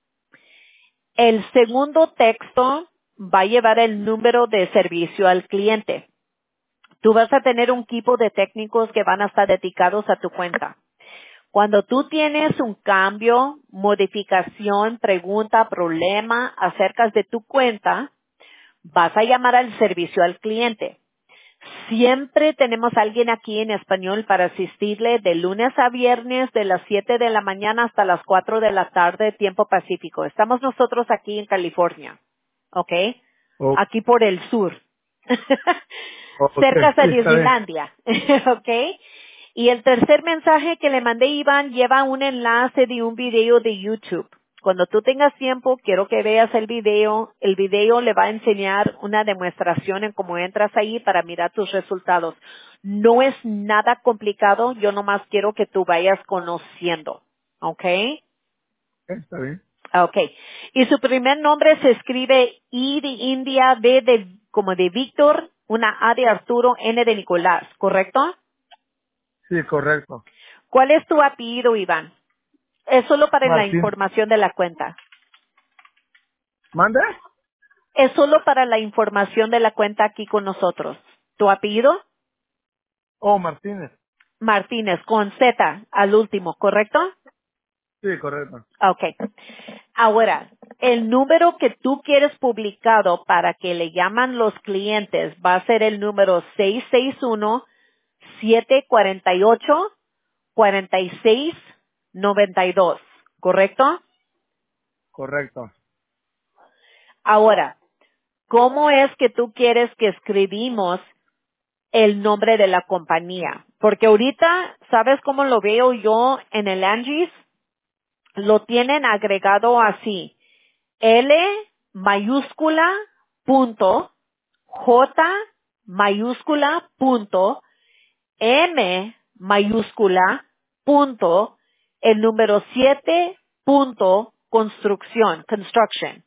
El segundo texto va a llevar el número de servicio al cliente. Tú vas a tener un equipo de técnicos que van a estar dedicados a tu cuenta. Cuando tú tienes un cambio, modificación, pregunta, problema acerca de tu cuenta, vas a llamar al servicio al cliente. Siempre tenemos a alguien aquí en español para asistirle de lunes a viernes de las siete de la mañana hasta las cuatro de la tarde, tiempo pacífico. Estamos nosotros aquí en California, ¿ok? O- Aquí por el sur, ok, cerca sí, de está bien. Disneylandia, ¿ok? Y el tercer mensaje que le mandé, Iván, lleva un enlace de un video de YouTube. Cuando tú tengas tiempo, quiero que veas el video. El video le va a enseñar una demostración en cómo entras ahí para mirar tus resultados. No es nada complicado, yo nomás quiero que tú vayas conociendo. ¿Ok? Está bien. Ok. Y su primer nombre se escribe I de India, B de, como de Víctor, una A de Arturo, N de Nicolás, ¿correcto? Sí, correcto. ¿Cuál es tu apellido, Iván? Es solo para la Martín. información de la cuenta. ¿Mande? Es solo para la información de la cuenta aquí con nosotros. ¿Tu apellido? Oh, Martínez. Martínez, con Z al último, ¿correcto? Sí, correcto. Okay. Ahora, el número que tú quieres publicado para que le llaman los clientes va a ser el número seis seis uno, siete cuatro ocho, cuatro seis nueve dos, ¿correcto? Correcto. Ahora, ¿cómo es que tú quieres que escribimos el nombre de la compañía? Porque ahorita, ¿sabes cómo lo veo yo en el Angie's? Lo tienen agregado así. L mayúscula punto J mayúscula punto M mayúscula punto el número siete punto construcción, construction.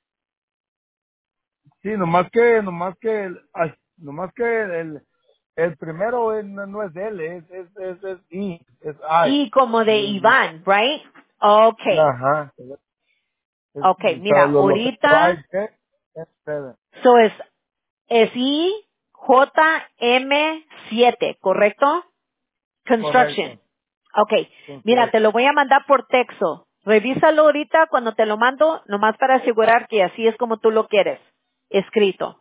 Sí, nomás que, nomás que, el, ay, nomás que el, el primero es- no, no es L, es, es, es, es I, es I. Y como de El- Iván, right? Okay. Ajá. Es, Okay, o sea, mira, lo, lo que va ahorita, es es- so es, es I J M siete, ¿correcto? Construction. correcto. Okay. Mira, te Construction. lo voy a mandar por texto. Revísalo ahorita cuando te lo mando, nomás para asegurar que así es como tú lo quieres, escrito.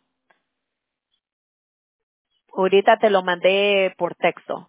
Ahorita te lo mandé por texto.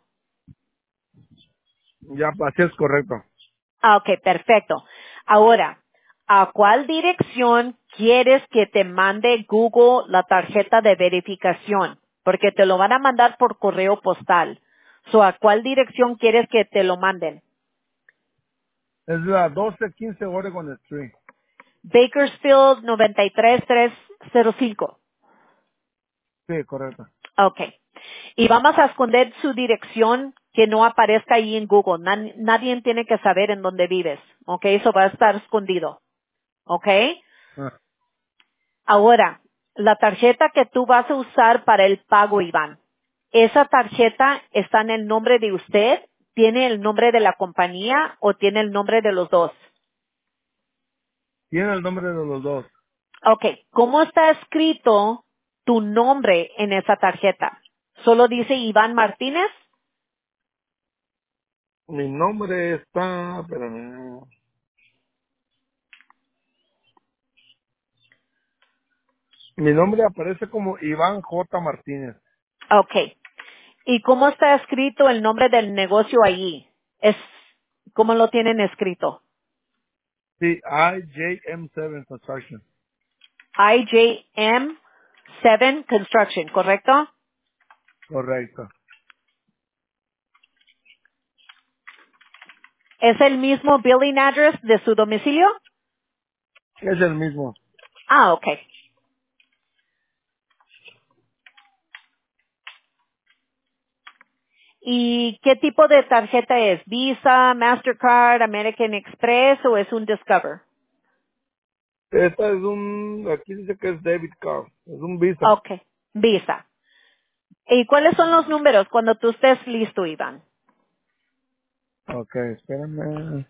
Ya, así es correcto. Ah, ok, perfecto. Ahora, ¿a cuál dirección quieres que te mande Google la tarjeta de verificación? Porque te lo van a mandar por correo postal. So, ¿a cuál dirección quieres que te lo manden? Es la doce quince Oregon Street. Bakersfield noventa y tres mil trescientos cinco. Sí, correcto. Ok. Y vamos a esconder su dirección que no aparezca ahí en Google. Nan- nadie tiene que saber en dónde vives. Ok, eso va a estar escondido. Ok. Ah, Ahora, la tarjeta que tú vas a usar para el pago, Iván, ¿esa tarjeta está en el nombre de usted? ¿Tiene el nombre de la compañía o tiene el nombre de los dos? tiene el nombre de los dos. Ok, ¿cómo está escrito tu nombre en esa tarjeta? ¿Solo dice Iván Martínez? Mi nombre está, espérame. Mi nombre aparece como Iván J. Martínez. Ok. ¿Y cómo está escrito el nombre del negocio allí? Es, ¿cómo lo tienen escrito? Sí, I J M siete Construction. I J M siete Construction, ¿correcto? Correcto. ¿Es el mismo billing address de su domicilio? Es el mismo. Ah, ok. ¿Y qué tipo de tarjeta es? ¿Visa, Mastercard, American Express o es un Discover? Esta es un, aquí dice que es debit card. Es un Visa. Ok, Visa. ¿Y cuáles son los números cuando tú estés listo, Iván? Ok, espérame.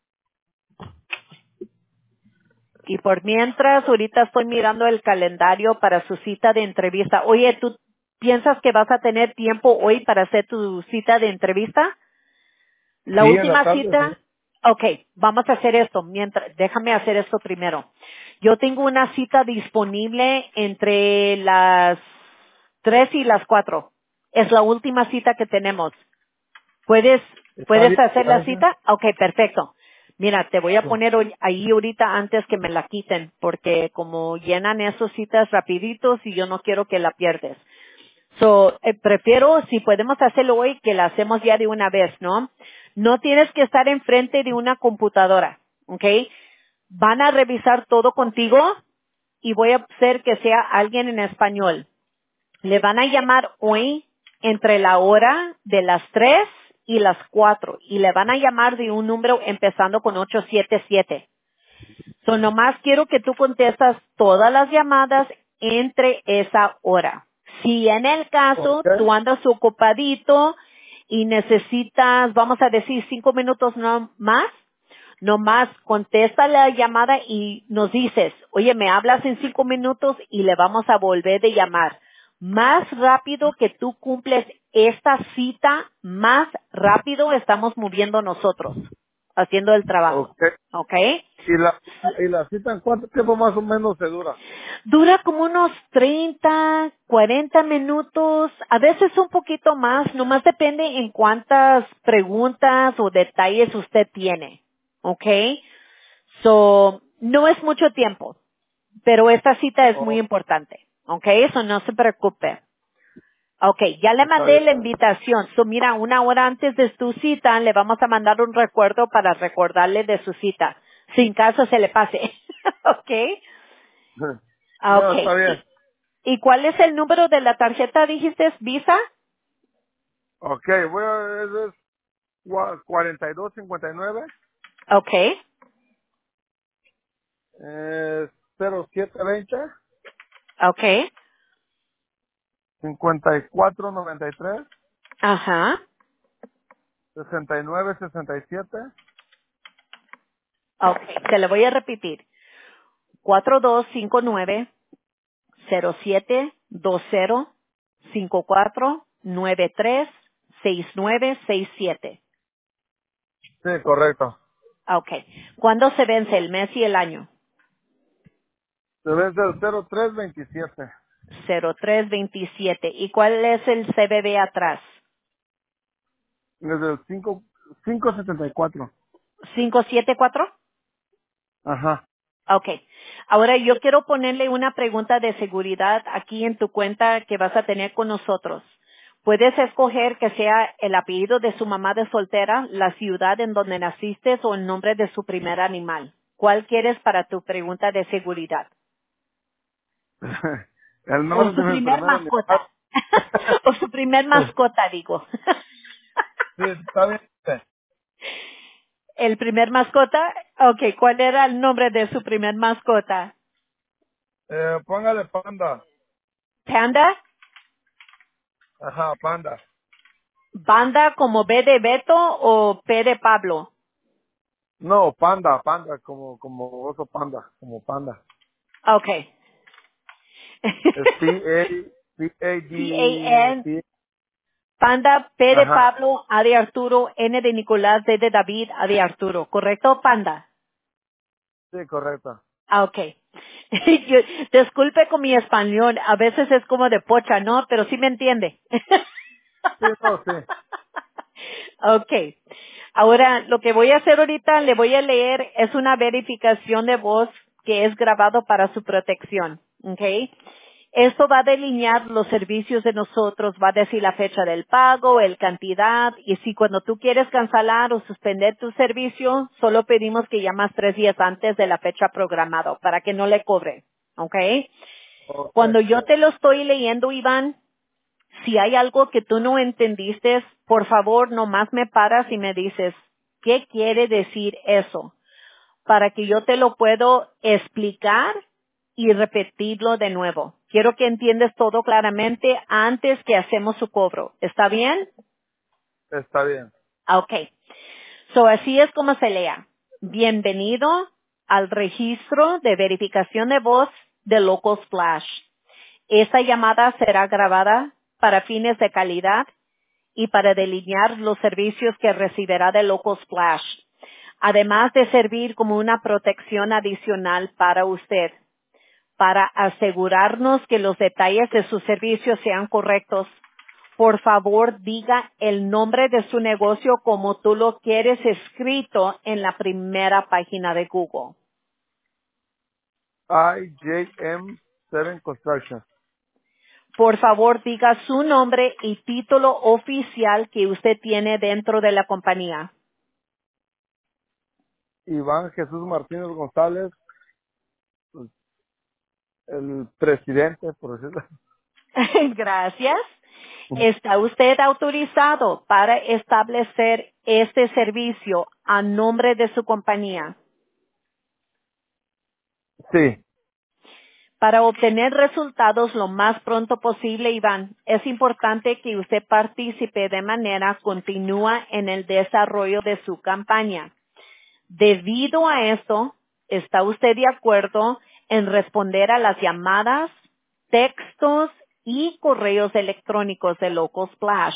Y por mientras, ahorita estoy mirando el calendario para su cita de entrevista. Oye, ¿tú piensas que vas a tener tiempo hoy para hacer tu cita de entrevista? La Sí, en la última tarde, sí. cita, ok, vamos a hacer esto, mientras, déjame hacer esto primero. Yo tengo una cita disponible entre las tres y las cuatro. Es la última cita que tenemos. ¿Puedes, Está puedes bien, hacer la gracias. cita? Ok, perfecto. Mira, te voy a Sí. poner hoy- ahí ahorita antes que me la quiten, porque como llenan esas citas rapiditos y yo no quiero que la pierdes. So, eh, prefiero, si podemos hacerlo hoy, que la hacemos ya de una vez, ¿no? No tienes que estar enfrente de una computadora, ¿ok? Van a revisar todo contigo y voy a hacer que sea alguien en español. Le van a llamar hoy entre la hora de las tres y las cuatro y le van a llamar de un número empezando con ocho siete siete. So, nomás quiero que tú contestas todas las llamadas entre esa hora. Si en el caso Ok. tú andas ocupadito y necesitas, vamos a decir, cinco minutos no más, nomás contesta la llamada y nos dices, oye, me hablas en cinco minutos y le vamos a volver de llamar. Más rápido que tú cumples esta cita, más rápido estamos moviendo nosotros, haciendo el trabajo. Ok. ¿Ok? ¿Y la, y la cita en cuánto tiempo más o menos se dura? Dura como unos treinta, cuarenta minutos, a veces un poquito más, nomás depende en cuántas preguntas o detalles usted tiene. ¿Ok? So, no es mucho tiempo, pero esta cita es muy Oh, importante. ¿Ok? Eso no se preocupe. Ok, ya le está mandé bien. la invitación. So, mira, una hora antes de su cita le vamos a mandar un recuerdo para recordarle de su cita, sin caso se le pase. Ok. Ah, No, ok. está bien. ¿Y, y cuál es el número de la tarjeta, dijiste? ¿Visa? Ok, voy a, es, es cuarenta y dos cincuenta y nueve, Okay. eh, cero siete veinte, Okay. cincuenta y cuatro noventa y tres, Ajá. sesenta y nueve sesenta y siete. Okay. Te lo voy a repetir. cuatro dos cinco nueve cero siete dos cero cinco cuatro nueve tres seis nueve seis siete. Sí, correcto. Okay. ¿Cuándo se vence el mes y el año? Se vence el cero tres veintisiete. cero tres veintisiete. ¿Y cuál es el C B B atrás? Desde el cinco, cinco setenta y cuatro. ¿cinco siete cuatro? Ajá. Okay. Ahora yo quiero ponerle una pregunta de seguridad aquí en tu cuenta que vas a tener con nosotros. Puedes escoger que sea el apellido de su mamá de soltera, la ciudad en donde naciste o el nombre de su primer animal. ¿Cuál quieres para tu pregunta de seguridad? El O nombre su de mi primer primer animal. mascota. O su primer mascota, digo. Sí, está bien. ¿El primer mascota? Okay. ¿Cuál era el nombre de su primer mascota? Eh, póngale panda. ¿Panda? Ajá, panda. ¿Banda como B de Beto o P de Pablo? No, panda, panda, como, como oso panda, como panda. Okay. Es P A P A D P-A-N, P. Panda, P de Ajá, Pablo, A de Arturo, N de Nicolás, D de David, A de Arturo. ¿Correcto, Panda? sí, correcto. Ah, okay. Yo- disculpe con mi español, a veces es como de pocha, ¿no? Pero sí me entiende. Sí, no, sí. Okay. Ahora, lo que voy a hacer ahorita, le voy a leer, es una verificación de voz que es grabado para su protección. Okay. Esto va a delinear los servicios de nosotros, va a decir la fecha del pago, el cantidad, y si cuando tú quieres cancelar o suspender tu servicio, solo pedimos que llamas tres días antes de la fecha programada para que no le cobren. Okay. Ok. Cuando yo te lo estoy leyendo, Iván, si hay algo que tú no entendiste, por favor, nomás me paras y me dices, ¿qué quiere decir eso? Para que yo te lo puedo explicar y repetirlo de nuevo. Quiero que entiendas todo claramente antes que hacemos su cobro. ¿Está bien? Está bien. Ah, ok. So, así es como se lea. Bienvenido al registro de verificación de voz de Local Splash. Esta llamada será grabada para fines de calidad y para delinear los servicios que recibirá de Local Splash, además de servir como una protección adicional para usted, para asegurarnos que los detalles de su servicio sean correctos. Por favor, diga el nombre de su negocio como tú lo quieres escrito en la primera página de Google. I J M siete Construction. Por favor, diga su nombre y título oficial que usted tiene dentro de la compañía. Iván Jesús Martínez González, pues, el presidente, por decirlo. Gracias. ¿Está usted autorizado para establecer este servicio a nombre de su compañía? Sí, Para obtener resultados lo más pronto posible, Iván, es importante que usted participe de manera continua en el desarrollo de su campaña. Debido a esto, ¿está usted de acuerdo en responder a las llamadas, textos y correos electrónicos de Local Splash?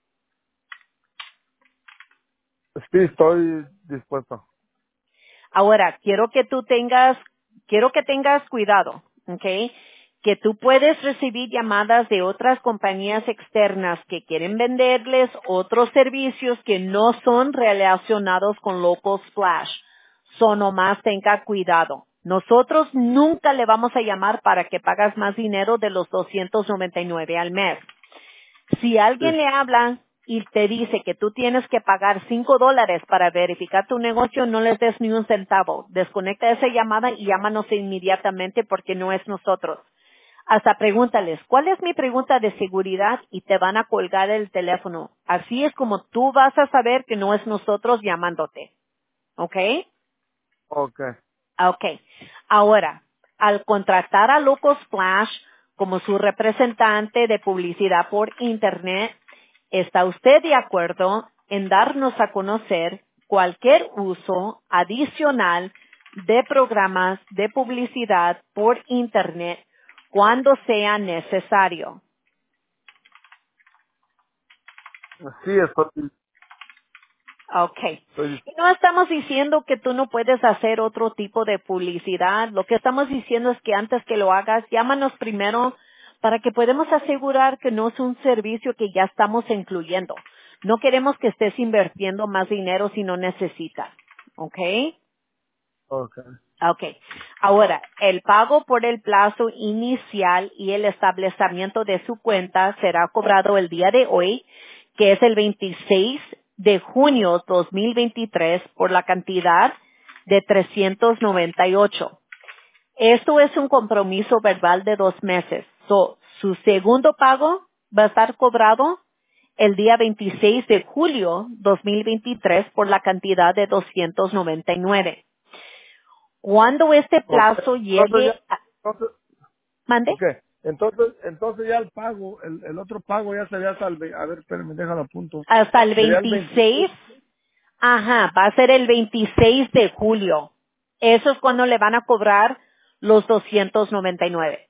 sí, estoy dispuesto. Ahora, quiero que tú tengas, quiero que tengas cuidado, ¿ok? Que tú puedes recibir llamadas de otras compañías externas que quieren venderles otros servicios que no son relacionados con Local Splash. So, nomás tenga cuidado. Nosotros nunca le vamos a llamar para que pagas más dinero de los doscientos noventa y nueve al mes. Si Sí. alguien le habla y te dice que tú tienes que pagar cinco dólares para verificar tu negocio, no les des ni un centavo. Desconecta esa llamada y llámanos inmediatamente porque no es nosotros. Hasta pregúntales, ¿cuál es mi pregunta de seguridad? Y te van a colgar el teléfono. Así es como tú vas a saber que no es nosotros llamándote. ¿Ok? Okay. Ok. Ahora, al contratar a Local Splash como su representante de publicidad por Internet, ¿está usted de acuerdo en darnos a conocer cualquier uso adicional de programas de publicidad por Internet cuando sea necesario? Sí, estoy, Okay. estoy, Y no estamos diciendo que tú no puedes hacer otro tipo de publicidad. Lo que estamos diciendo es que antes que lo hagas, llámanos primero para que podamos asegurar que no es un servicio que ya estamos incluyendo. No queremos que estés invirtiendo más dinero si no necesitas. ¿Ok? okay. Okay. Ahora, el pago por el plazo inicial y el establecimiento de su cuenta será cobrado el día de hoy, que es el veintiséis de junio dos mil veintitrés, por la cantidad de trescientos noventa y ocho. Esto es un compromiso verbal de dos meses. So, su segundo pago va a estar cobrado el día veintiséis de julio dos mil veintitrés por la cantidad de doscientos noventa y nueve. Cuando este Okay. plazo Entonces llegue, ya, a- entonces, mande, okay. Entonces, entonces ya el pago, el, el otro pago ya sería hasta el, ve- a ver, espérenme, déjalo a punto. hasta el Sería el veintiséis, veintiséis. ajá, va a ser el veintiséis de julio. Eso es cuando le van a cobrar los doscientos noventa y nueve.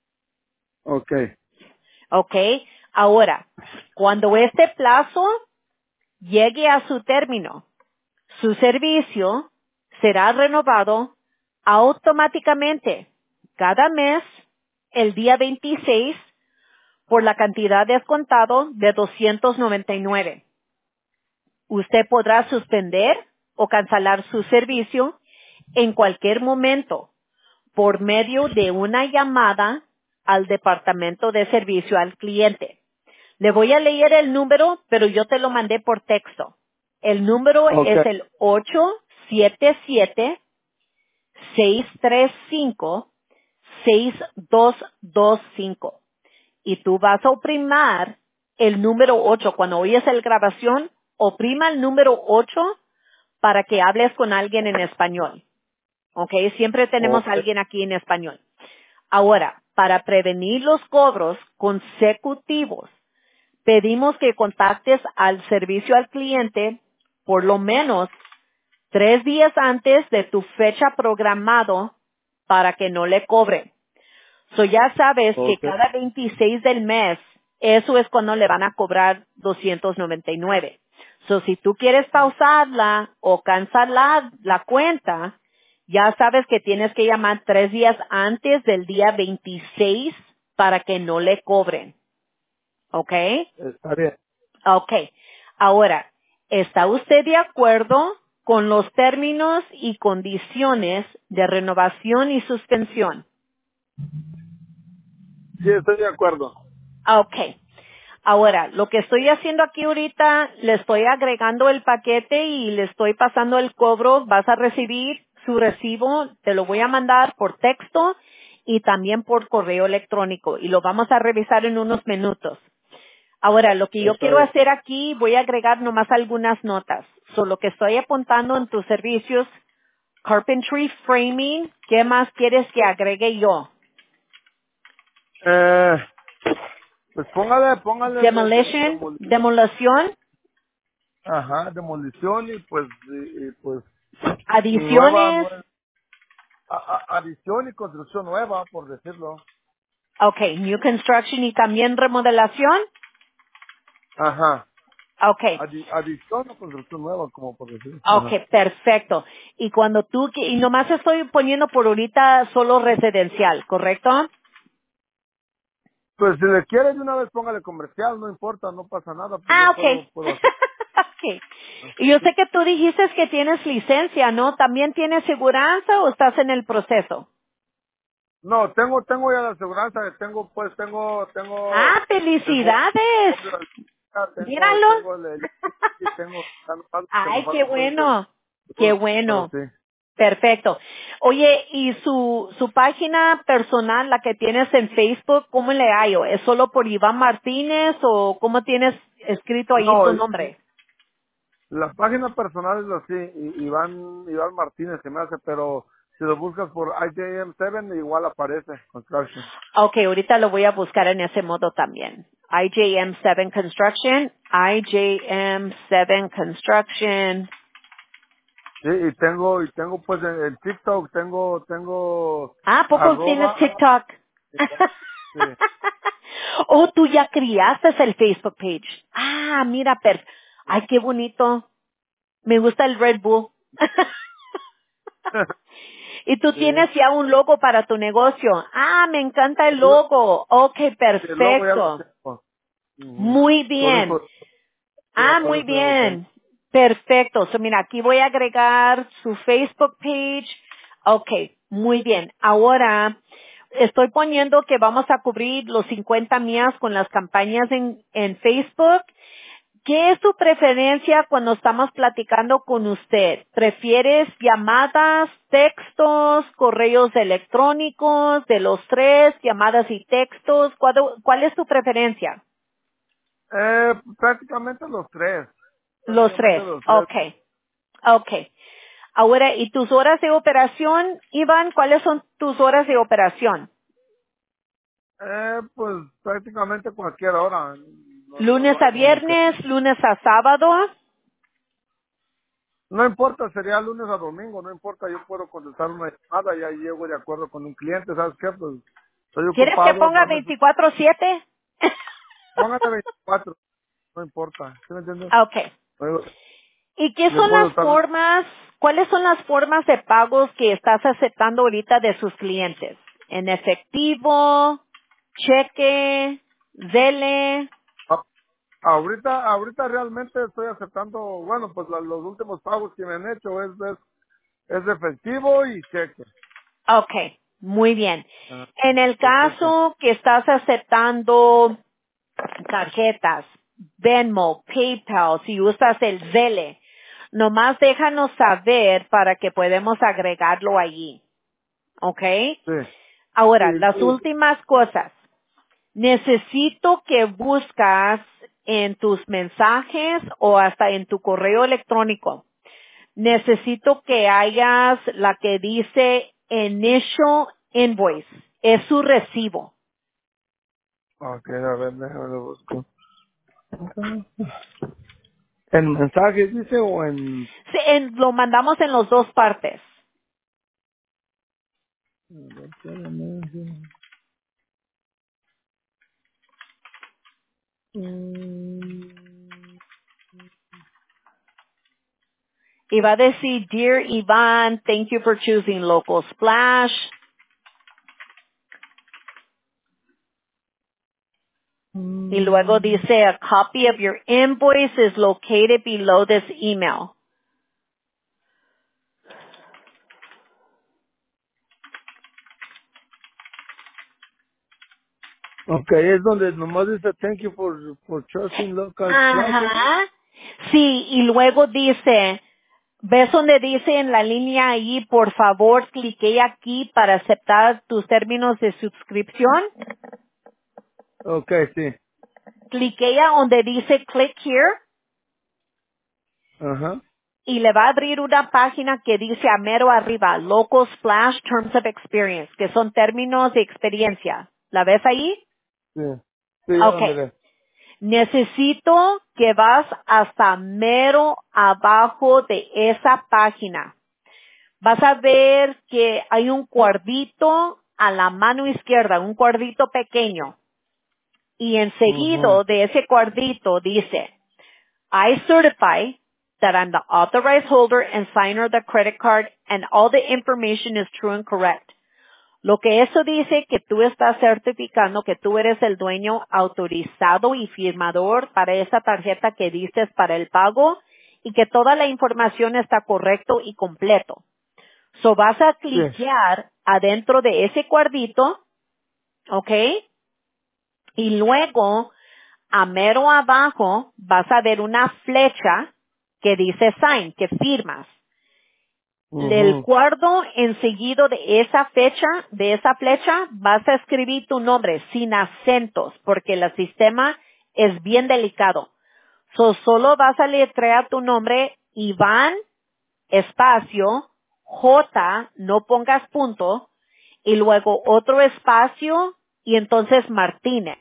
Okay. ¿Ok? Ahora, cuando este plazo llegue a su término, su servicio será renovado automáticamente cada mes el día veintiséis por la cantidad descontado de doscientos noventa y nueve. Usted podrá suspender o cancelar su servicio en cualquier momento por medio de una llamada al departamento de servicio al cliente. Le voy a leer el número, pero yo te lo mandé por texto. El número es Okay. el ocho siete siete, seis tres cinco, seis dos dos cinco. Y tú vas a oprimar el número ocho. Cuando oyes la grabación, oprima el número ocho para que hables con alguien en español. ¿Ok? Siempre tenemos a Okay. alguien aquí en español. Ahora, para prevenir los cobros consecutivos, pedimos que contactes al servicio al cliente por lo menos tres días antes de tu fecha programado para que no le cobren. So ya sabes que Okay. cada veintiséis del mes, eso es cuando le van a cobrar doscientos noventa y nueve. So si tú quieres pausarla o cancelar la cuenta, ya sabes que tienes que llamar tres días antes del día veintiséis para que no le cobren. ¿Ok? Está bien. Ok. Ahora, ¿está usted de acuerdo con los términos y condiciones de renovación y suspensión? Sí, estoy de acuerdo. Ah, Ok. Ahora, lo que estoy haciendo aquí ahorita, le estoy agregando el paquete y le estoy pasando el cobro. Vas a recibir su recibo, te lo voy a mandar por texto y también por correo electrónico y lo vamos a revisar en unos minutos. Ahora, lo que yo Está quiero bien. hacer aquí, voy a agregar nomás algunas notas. Solo que estoy apuntando en tus servicios, carpentry, framing, ¿qué más quieres que agregue yo? Eh, pues póngale, póngale de, de, Demolition, demoli- demolición, ajá, demolición y pues, y, y, pues, nueva, adiciones, nueva, a- a- adición y construcción nueva, por decirlo. okay, new construction y también remodelación, Ajá. okay, Adi- adición o construcción nueva, como por decirlo. Ajá. okay, perfecto. Y cuando tú, que- y nomás estoy poniendo por ahorita solo residencial, ¿correcto? Pues si le quiere de una vez póngale comercial, no importa, no pasa nada, pues yo Ah, puedo, okay. puedo hacer. Okay. Y yo sé que tú dijiste que tienes licencia, ¿no? ¿También tienes seguranza o estás en el proceso? No, tengo, tengo ya la aseguranza, tengo, pues, tengo, tengo Ah, el mo- felicidades. tengo, Míralo. tengo el, el- tengo, ya no falta que me Ay, qué falta pues el, bueno. Qué seguro, pero bueno. sí. Perfecto. Oye, ¿y su, su página personal, la que tienes en Facebook, cómo le hallo? ¿Es solo por Iván Martínez o cómo tienes escrito ahí No, su el- nombre? la página personal es así, I- Iván, Iván Martínez se me hace, pero si lo buscas por I J M siete igual aparece, Construction. Ok, ahorita lo voy a buscar en ese modo también. I J M siete Construction, I J M siete Construction. Sí, y tengo, y tengo pues en, en TikTok, tengo, tengo Ah, ¿a poco tienes arroba, TikTok? sí, Oh, tú ya criaste el Facebook page. Ah, mira, per. Ay, qué bonito. Me gusta el Red Bull. Y tú sí, tienes ya un logo para tu negocio. Ah, me encanta el Lo- logo. Ok, el logo ya lo perfecto. tengo. Ujú. Muy Por bien. eso, ya Ah, por muy eso ya lo tengo. bien. Perfecto. So, mira, aquí voy a agregar su Facebook page. Ok, muy bien. Ahora, estoy poniendo que vamos a cubrir los cincuenta mías con las campañas en, en Facebook. ¿Qué es tu preferencia cuando estamos platicando con usted? ¿Prefieres llamadas, textos, correos electrónicos, de los tres, llamadas y textos? ¿Cuál, cuál es tu preferencia? Eh, prácticamente los tres, Los prácticamente tres. los tres. Okay. Okay. Ahora, ¿y tus horas de operación, Iván? ¿Cuáles son tus horas de operación? Eh, pues prácticamente cualquier hora, no, no, ¿Lunes no a hay como que. viernes? ¿Lunes a sábado? No importa, sería lunes a domingo, no importa, yo puedo contestar una llamada y ahí llego de acuerdo con un cliente, ¿sabes qué? Pues estoy ¿Quieres que ocupado, ponga dame, veinticuatro siete? póngate veinticuatro, no importa, ¿sí me entiendes? Okay. Yo, ¿Y qué yo son puedo las estar, formas, cuáles son las formas de pagos que estás aceptando ahorita de sus clientes? ¿En efectivo, cheque, Zelle? a- ahorita, ahorita realmente estoy aceptando, bueno, pues la- los últimos pagos que me han hecho es, es, es de efectivo y cheque. Okay, muy bien. Ah, En el de cheque. caso que estás aceptando tarjetas, Venmo, PayPal, si usas el Zelle, nomás déjanos saber para que podamos agregarlo allí. ¿Ok? Sí, Ahora, sí, las sí. últimas cosas. Necesito que buscas en tus mensajes o hasta en tu correo electrónico. Necesito que hayas la que dice initial invoice. Es su recibo. Ok, a ver, déjame lo busco. ¿En mensajes dice o en...? Sí, en- lo mandamos en las dos partes. Y va a decir, Dear Iván, thank you for choosing Local Splash. Y luego dice, a copy of your invoice is located below this email. Ok, es donde nomás dice thank you for, for choosing local classes. Ajá. Sí, y luego dice, ¿ves donde dice en la línea ahí, por favor, clique aquí para aceptar tus términos de suscripción? Ok, sí. Clique donde dice click here Ajá. y le va a abrir una página que dice a mero arriba, Local Splash Terms of Experience, que son términos de experiencia. ¿La ves ahí? Sí. Sí, ya la Okay. miré. Necesito que vas hasta mero abajo de esa página. Vas a ver que hay un cuadrito a la mano izquierda, un cuadrito pequeño. Y Ajá. enseguida de ese cuadrito dice, I certify that I'm the authorized holder and signer of the credit card and all the information is true and correct. Lo que eso dice que tú estás certificando que tú eres el dueño autorizado y firmador para esa tarjeta que dices para el pago y que toda la información está correcto y completo. So vas a Sí. cliquear adentro de ese cuadrito, ¿ok? Y luego, a mero abajo, vas a ver una flecha que dice sign, que firmas. El Ujú. cuarto enseguido de esa fecha, de esa flecha, vas a escribir tu nombre sin acentos, porque el sistema es bien delicado. So, solo vas a letrear tu nombre, Iván, espacio, J, no pongas punto, y luego otro espacio, y entonces Martínez.